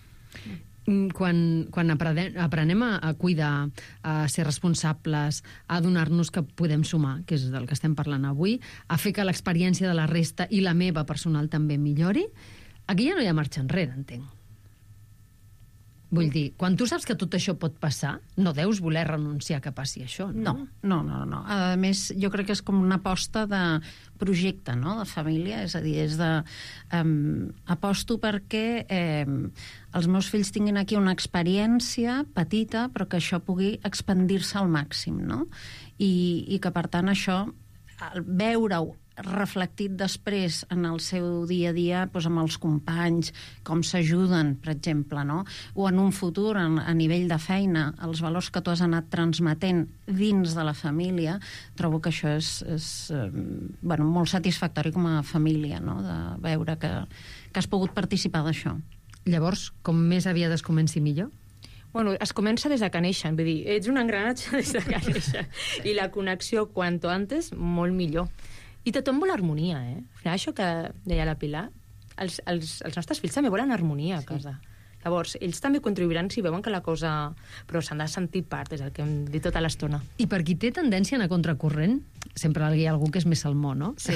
Quan aprenem a cuidar, a ser responsables, a adonar-nos que podem sumar, que és del que estem parlant avui, a fer que l'experiència de la resta i la meva personal també millori, aquí ja no hi ha marxa enrere, entenc. Vull dir, quan tu saps que tot això pot passar, no deus voler renunciar que passi això, no? No. A més, jo crec que és com una aposta de projecte, no?, de família, és a dir, aposto perquè els meus fills tinguin aquí una experiència petita, però que això pugui expandir-se al màxim, no? I que, per tant, això, veure-ho reflectit després en el seu dia a dia, doncs amb els companys, com s'ajuden, per exemple, no? O en un futur, a nivell de feina, els valors que tu has anat transmetent dins de la família, trobo que això és molt satisfactori com a família, no?, de veure que has pogut participar d'això. Llavors, com més aviat es comenci millor? Bueno, es comença des de que neixen, vull dir, ets un engranatge des de que neixen. I la connexió, quanto antes, molt millor. I tothom vol harmonia, eh? Al final, això que deia la Pilar, els nostres fills també volen harmonia a casa. Llavors, ells també contribuiran si veuen que la cosa... Però s'han de sentir part, és el que hem dit tota l'estona. I per qui té tendència a anar contracorrent, sempre hi ha algú que és més salmó, no? Sí.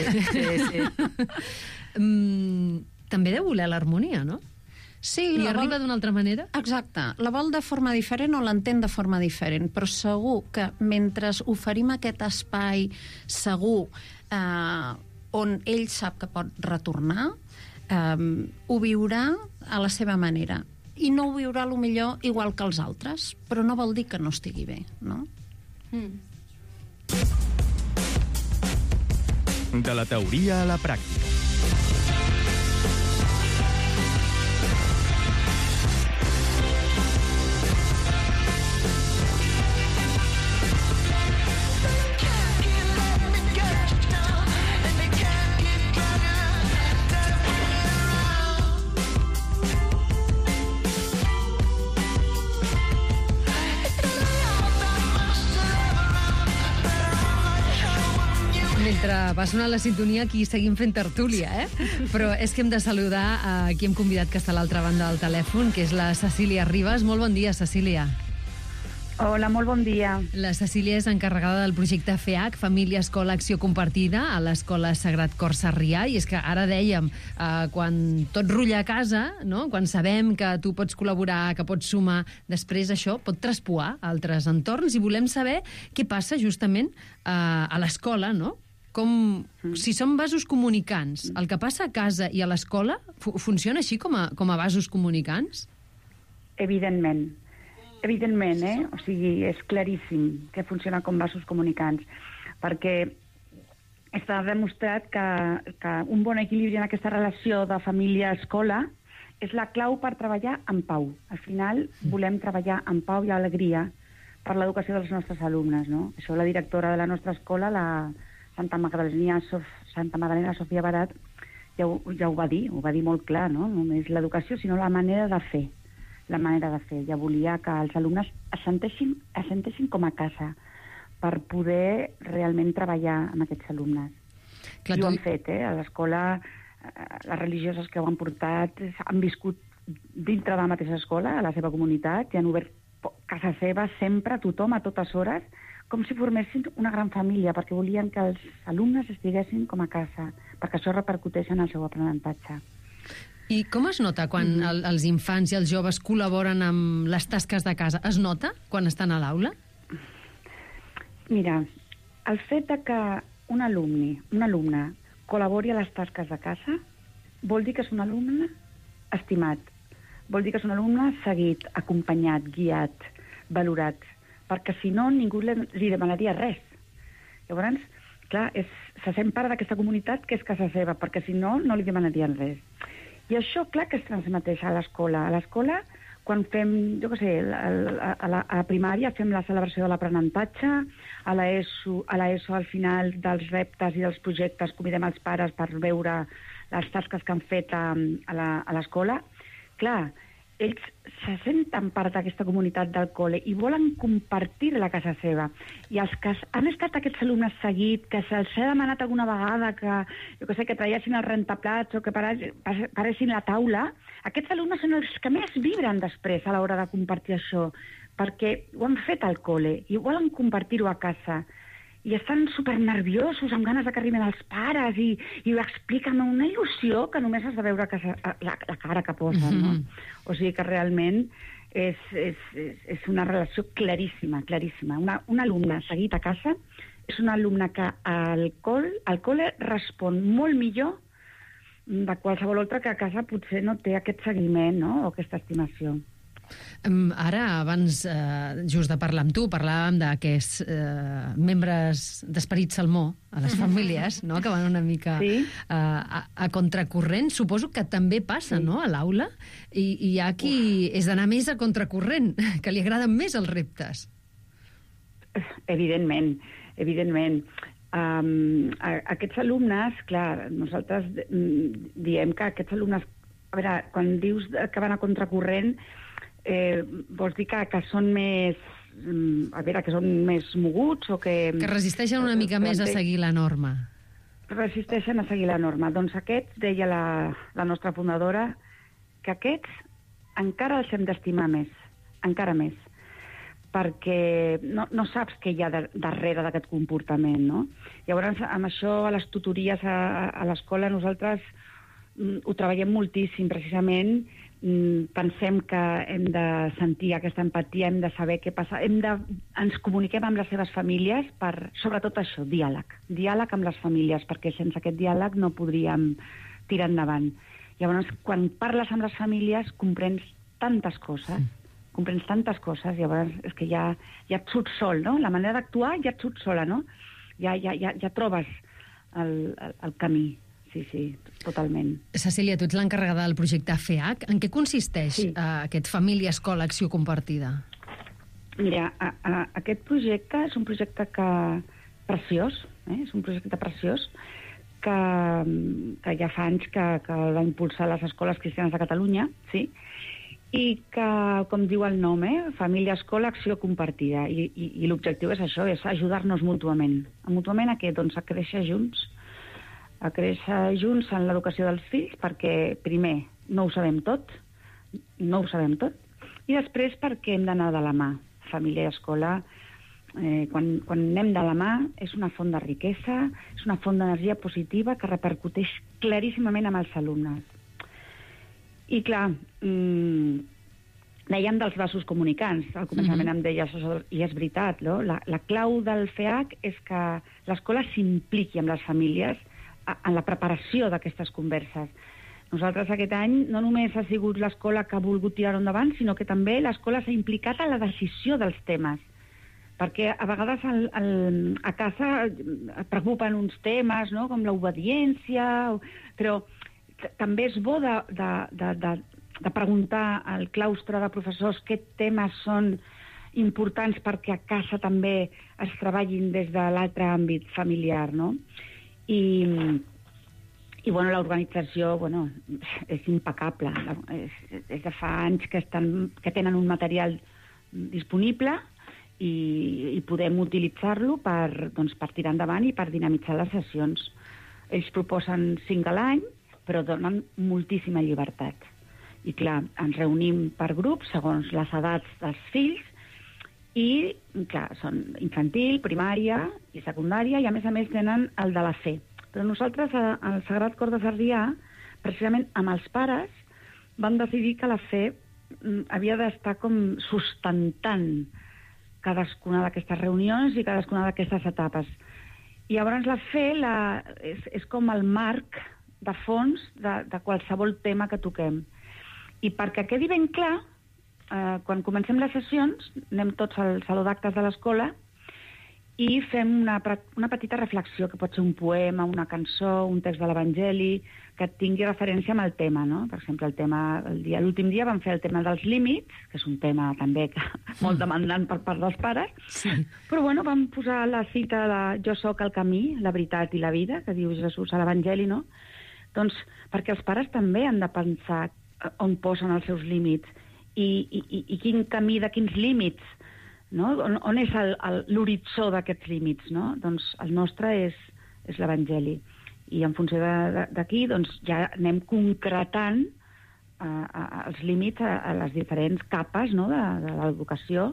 També deu voler l'harmonia, no? Sí, I arriba d'una altra manera? Exacte. La vol de forma diferent o l'entén de forma diferent, però segur que mentre oferim aquest espai segur on ell sap que pot retornar, ho viurà a la seva manera. I no ho viurà millor igual que els altres, però no vol dir que no estigui bé, no? De la teoria a la pràctica. Mentre va sonar la sintonia, aquí seguim fent tertúlia, Però és que hem de saludar a qui hem convidat que està a l'altra banda del telèfon, que és la Cecília Ribas. Molt bon dia, Cecília. Hola, molt bon dia. La Cecília és encarregada del projecte FEAC, Família Escola Acció Compartida, a l'Escola Sagrat Cor Sarrià, i és que ara dèiem, quan tot rutlla a casa, no? Quan sabem que tu pots col·laborar, que pots sumar, després això pot traspuar a altres entorns, i volem saber què passa justament a l'escola, no? Si són vasos comunicants, el que passa a casa i a l'escola funciona així com a vasos comunicants? Evidentment, o sigui, és claríssim que funciona com vasos comunicants, perquè està demostrat que un bon equilibri en aquesta relació de família-escola és la clau per treballar en pau. Al final volem treballar en pau i alegria per l'educació dels nostres alumnes, no? Això la directora de la nostra escola, la Santa Magdalena Sofia Barat, ja ho va dir molt clar, no? No només l'educació, sinó la manera de fer. Ja volia que els alumnes es sentessin com a casa per poder realment treballar amb aquests alumnes. I ho han fet, a l'escola, les religioses que ho han portat han viscut dintre de la mateixa escola, a la seva comunitat, i han obert casa seva sempre, a tothom, a totes hores, com si formessin una gran família, perquè volien que els alumnes estiguessin com a casa, perquè això repercuteix en el seu aprenentatge. I com es nota quan els infants i els joves col·laboren amb les tasques de casa? Es nota quan estan a l'aula? Mira, el fet que un alumne col·labori a les tasques de casa vol dir que és un alumne estimat, vol dir que és un alumne seguit, acompanyat, guiat, valorat, perquè si no ningú li demanaria res. Llavors, clar, se sent part d'aquesta comunitat que és casa seva, perquè si no, no li demanarien res. I això, clar, que es transmeteix a l'escola. A l'escola, quan fem, jo què sé, a la primària fem la celebració de l'aprenentatge, a l'ESO al final dels reptes i dels projectes convidem els pares per veure les tasques que han fet a l'escola. Clar, ells se senten part d'aquesta comunitat del col·le i volen compartir la casa seva. I els que han estat aquests alumnes seguits, que se'ls ha demanat alguna vegada que traiessin el rentaplats o que paressin la taula, aquests alumnes són els que més vibren després a l'hora de compartir això, perquè ho han fet al col·le i volen compartir-ho a casa. I estan supernerviosos, amb ganes que arriben els pares, i ho expliquen amb una il·lusió que només has de veure la cara que posen, no? O sigui que realment és una relació claríssima. Un alumne seguit a casa és un alumne que al col·le respon molt millor de qualsevol altre que a casa potser no té aquest seguiment, no? O aquesta estimació. Ara, abans just de parlar amb tu, parlàvem d'aquests membres d'Esperit Salmó a les famílies, no? Que van una mica a contracorrent. Suposo que també passa, no?, a l'aula, i hi ha qui és d'anar més a contracorrent, que li agraden més els reptes. Evidentment. Aquests alumnes, clar, nosaltres diem que aquests alumnes, a veure, quan dius que van a contracorrent, vols dir que són més, que són més moguts o que... Que resisteixen una mica més a seguir la norma. Resisteixen a seguir la norma. Doncs aquests, deia la nostra fundadora, que aquests encara els hem d'estimar més, encara més, perquè no saps què hi ha darrere d'aquest comportament, no? Llavors, amb això, a les tutories a l'escola, nosaltres ho treballem moltíssim, precisament. Pensem que hem de sentir aquesta empatia, hem de saber què passa, ens comuniquem amb les seves famílies per, sobretot això, diàleg amb les famílies, perquè sense aquest diàleg no podríem tirar endavant. Llavors, quan parles amb les famílies, comprens tantes coses, llavors és que ja et surt sol, no? La manera d'actuar ja et surt sola, no? Ja trobes el camí. Sí, totalment. Cecília, tu ets l'encarregada del projecte FEAC. En què consisteix aquest Família Escola Acció Compartida? Mira, aquest projecte és un projecte preciós, és un projecte preciós que ja fa anys que el va impulsar les escoles cristianes de Catalunya, sí, i que, com diu el nom, Família Escola Acció Compartida. I l'objectiu és això, és ajudar-nos mútuament. Mútuament a què? Doncs a créixer junts en l'educació dels fills, perquè, primer, no ho sabem tot, i després perquè hem d'anar de la mà, família i escola, quan anem de la mà, és una font de riquesa, és una font d'energia positiva que repercuteix claríssimament amb els alumnes. I clar, dèiem dels vasos comunicants, al començament em deies, i és veritat, no? La clau del FEAC és que l'escola s'impliqui amb les famílies en la preparació d'aquestes converses. Nosaltres aquest any no només ha sigut l'escola que ha volgut tirar-ho endavant, sinó que també l'escola s'ha implicat en la decisió dels temes. Perquè a vegades a casa et preocupen uns temes, no?, com l'obediència, però també és bo de preguntar al claustre de professors què temes són importants perquè a casa també es treballin des de l'altre àmbit familiar, no? I bueno, l'organització, bueno, és impecable. És de fa anys que tenen un material disponible i podem utilitzar-lo per tirar endavant i per dinamitzar les sessions. Ells proposen 5 a l'any, però donen moltíssima llibertat. I clar, ens reunim per grups segons les edats dels fills i, clar, són infantil, primària i secundària, i a més tenen el de la fe. Però nosaltres, al Sagrat Cor de Sarrià, precisament amb els pares, vam decidir que la fe havia d'estar com sustentant cadascuna d'aquestes reunions i cadascuna d'aquestes etapes. I llavors la fe és com el marc de fons de qualsevol tema que toquem. I perquè quedi ben clar, quan comencem les sessions, anem tots al saló d'actes de l'escola i fem una petita reflexió, que pot ser un poema, una cançó, un text de l'Evangeli, que tingui referència amb el tema, no? Per exemple, l'últim dia vam fer el tema dels límits, que és un tema també molt demandant per part dels pares, però bueno, vam posar la cita de Jo soc el camí, la veritat i la vida, que diu Jesús a l'Evangeli, no? Doncs perquè els pares també han de pensar on posen els seus límits i quin camí de quins límits, no? On és l'horitzó d'aquests límits, no? Doncs el nostre és l'Evangeli. I en funció d'aquí ja anem concretant els límits a les diferents capes, no?, de l'educació.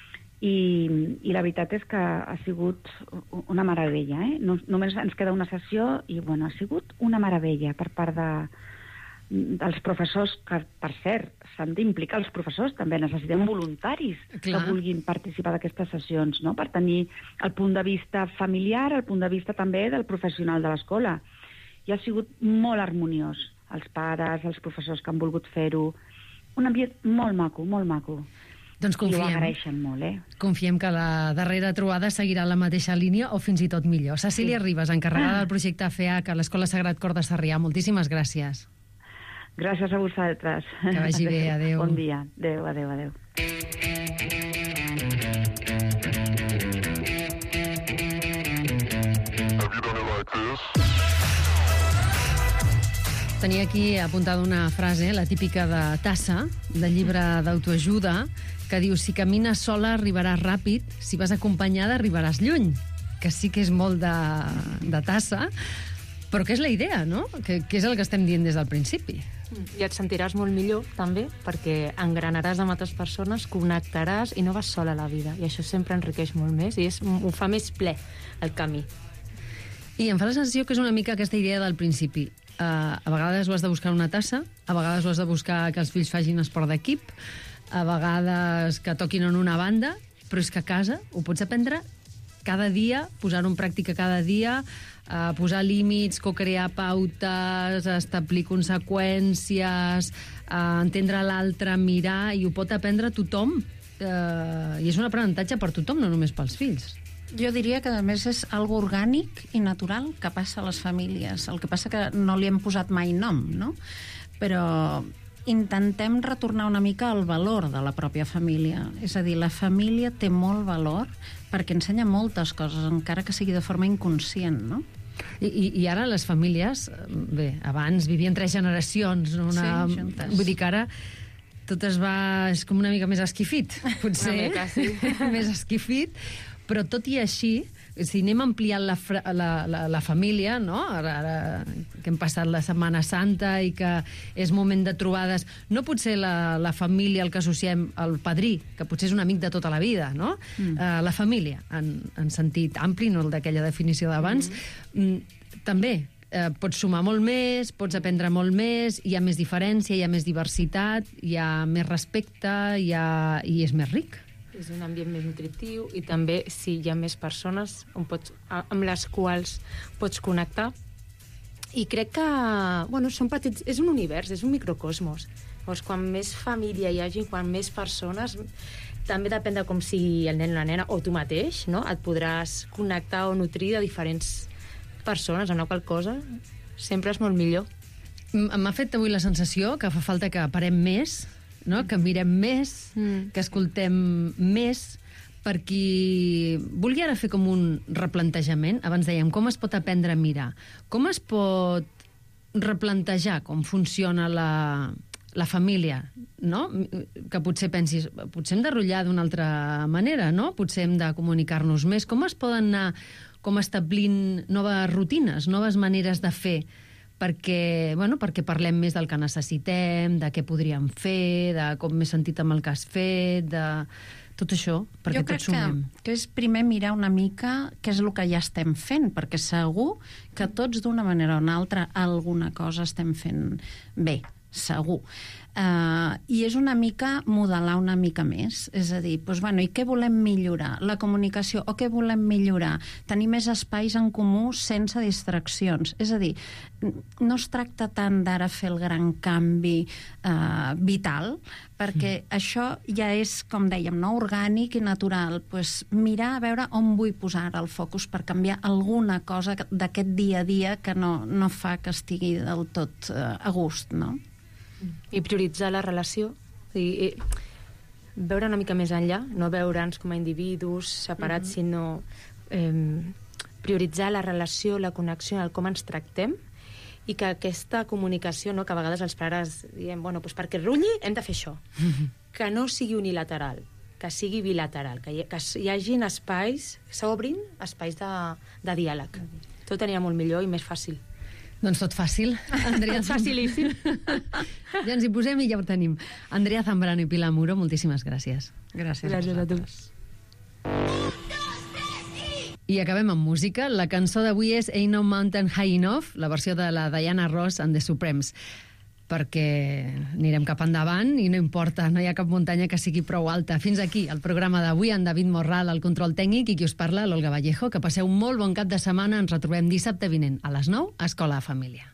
I la veritat és que ha sigut una meravella, eh? Només ens queda una sessió i, bueno, ha sigut una meravella per part dels professors, que, per cert, s'han d'implicar els professors, també necessitem voluntaris que vulguin participar d'aquestes sessions, no?, per tenir el punt de vista familiar, el punt de vista també del professional de l'escola. I ha sigut molt harmoniós. Els pares, els professors que han volgut fer-ho. Un ambient molt maco, molt maco. Doncs confiem. I ho agraeixen molt, eh? Confiem que la darrera trobada seguirà la mateixa línia o fins i tot millor. Cecília Ribas, encarregada del projecte FEAC a l'Escola Sagrat Cor de Sarrià. Moltíssimes gràcies. Gràcies a vosaltres. Que vagi bé, adéu. Bon dia. Adéu, adéu, adéu. Tenia aquí apuntada una frase, la típica de Tassa, del llibre d'autoajuda, que diu: si camines sola arribaràs ràpid, si vas acompanyada arribaràs lluny. Que sí que és molt de Tassa, però que és la idea, no? Que és el que estem dient des del principi. I et sentiràs molt millor, també, perquè engranaràs amb altres persones, connectaràs i no vas sola a la vida. I això sempre enriqueix molt més i ho fa més ple, el camí. I em fa la sensació que és una mica aquesta idea del principi. A vegades ho has de buscar una tassa, a vegades ho has de buscar que els fills facin esport d'equip, a vegades que toquin en una banda, però és que a casa ho pots aprendre cada dia, posar-ho en pràctica cada dia, posar límits, co-crear pautes, establir conseqüències, entendre l'altre, mirar, i ho pot aprendre tothom. I és un aprenentatge per tothom, no només pels fills. Jo diria que, a més, és algo orgànic i natural que passa a les famílies. El que passa que no li hem posat mai nom, no? Però intentem retornar una mica al valor de la pròpia família. És a dir, la família té molt valor perquè ensenya moltes coses, encara que sigui de forma inconscient, no? I ara les famílies, bé, abans vivien 3 generacions, Sí, juntes. Vull dir que ara tot és com una mica més esquifit, potser. Una mica, sí. Més esquifit, però tot i així si anem ampliant la família, no? Ara que hem passat la Setmana Santa i que és moment de trobades, no pot ser la família el que associem al padrí, que potser és un amic de tota la vida, no? La família, en sentit ampli, no el d'aquella definició d'abans, també pots sumar molt més, pots aprendre molt més, hi ha més diferència, hi ha més diversitat, hi ha més respecte i és més ric. És un ambient més nutritiu i també si hi ha més persones amb les quals pots connectar. I crec que, bueno, són petits, és un univers, és un microcosmos. Llavors, quan més família hi hagi, quan més persones, també depèn de com sigui el nen o la nena, o tu mateix, no? Et podràs connectar o nutrir de diferents persones, amb la qual cosa sempre és molt millor. M'ha fet avui la sensació que fa falta que parem més, no? Que mirem més, que escoltem més, per qui vulgui ara fer com un replantejament. Abans dèiem, com es pot aprendre a mirar? Com es pot replantejar com funciona la família, no? Que potser pensis, potser hem de rotllar d'una altra manera, no? Potser hem de comunicar-nos més. Com es poden anar establint noves rutines, noves maneres de fer, perquè parlem més del que necessitem, de què podríem fer, de com m'he sentit amb el que has fet, de tot això, perquè tots sumem. Jo crec que és primer mirar una mica què és el que ja estem fent, perquè segur que tots d'una manera o una altra alguna cosa estem fent bé, segur. I és una mica modelar una mica més, és a dir, i què volem millorar? La comunicació, o què volem millorar? Tenir més espais en comú sense distraccions, és a dir, no es tracta tant d'ara fer el gran canvi vital, perquè això ja és, com dèiem, no? Orgànic i natural, mirar a veure on vull posar el focus per canviar alguna cosa d'aquest dia a dia que no fa que estigui del tot a gust, no? I prioritzar la relació, veure una mica més enllà, no veure'ns com a individus separats, sinó prioritzar la relació, la connexió, el com ens tractem, i que aquesta comunicació, no, que a vegades els pares diem, perquè rulli hem de fer això, que no sigui unilateral, que sigui bilateral, que hi hagin espais, s'obrin espais de diàleg. Tot anirà molt millor i més fàcil. Doncs tot fàcil. Facilíssim. Ja ens hi posem i ja ho tenim. Andrea Zambrano i Pilar Muro, moltíssimes gràcies. Gràcies a tu. I acabem amb música. La cançó d'avui és Ain't No Mountain High Enough, la versió de la Diana Ross and the Supremes, perquè anirem cap endavant i no importa, no hi ha cap muntanya que sigui prou alta. Fins aquí el programa d'avui, en David Morral, el control tècnic, i qui us parla, l'Olga Vallejo. Que passeu un molt bon cap de setmana. Ens retrobem dissabte vinent a les 9 a Escola de Família.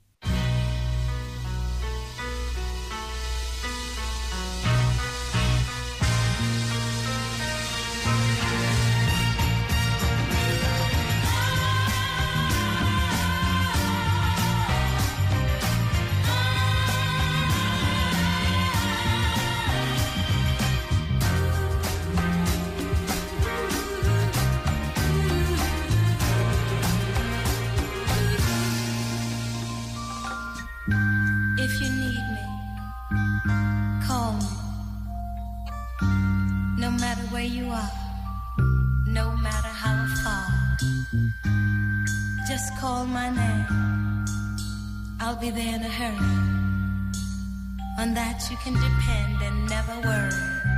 I'll be there in a hurry. On that you can depend and never worry.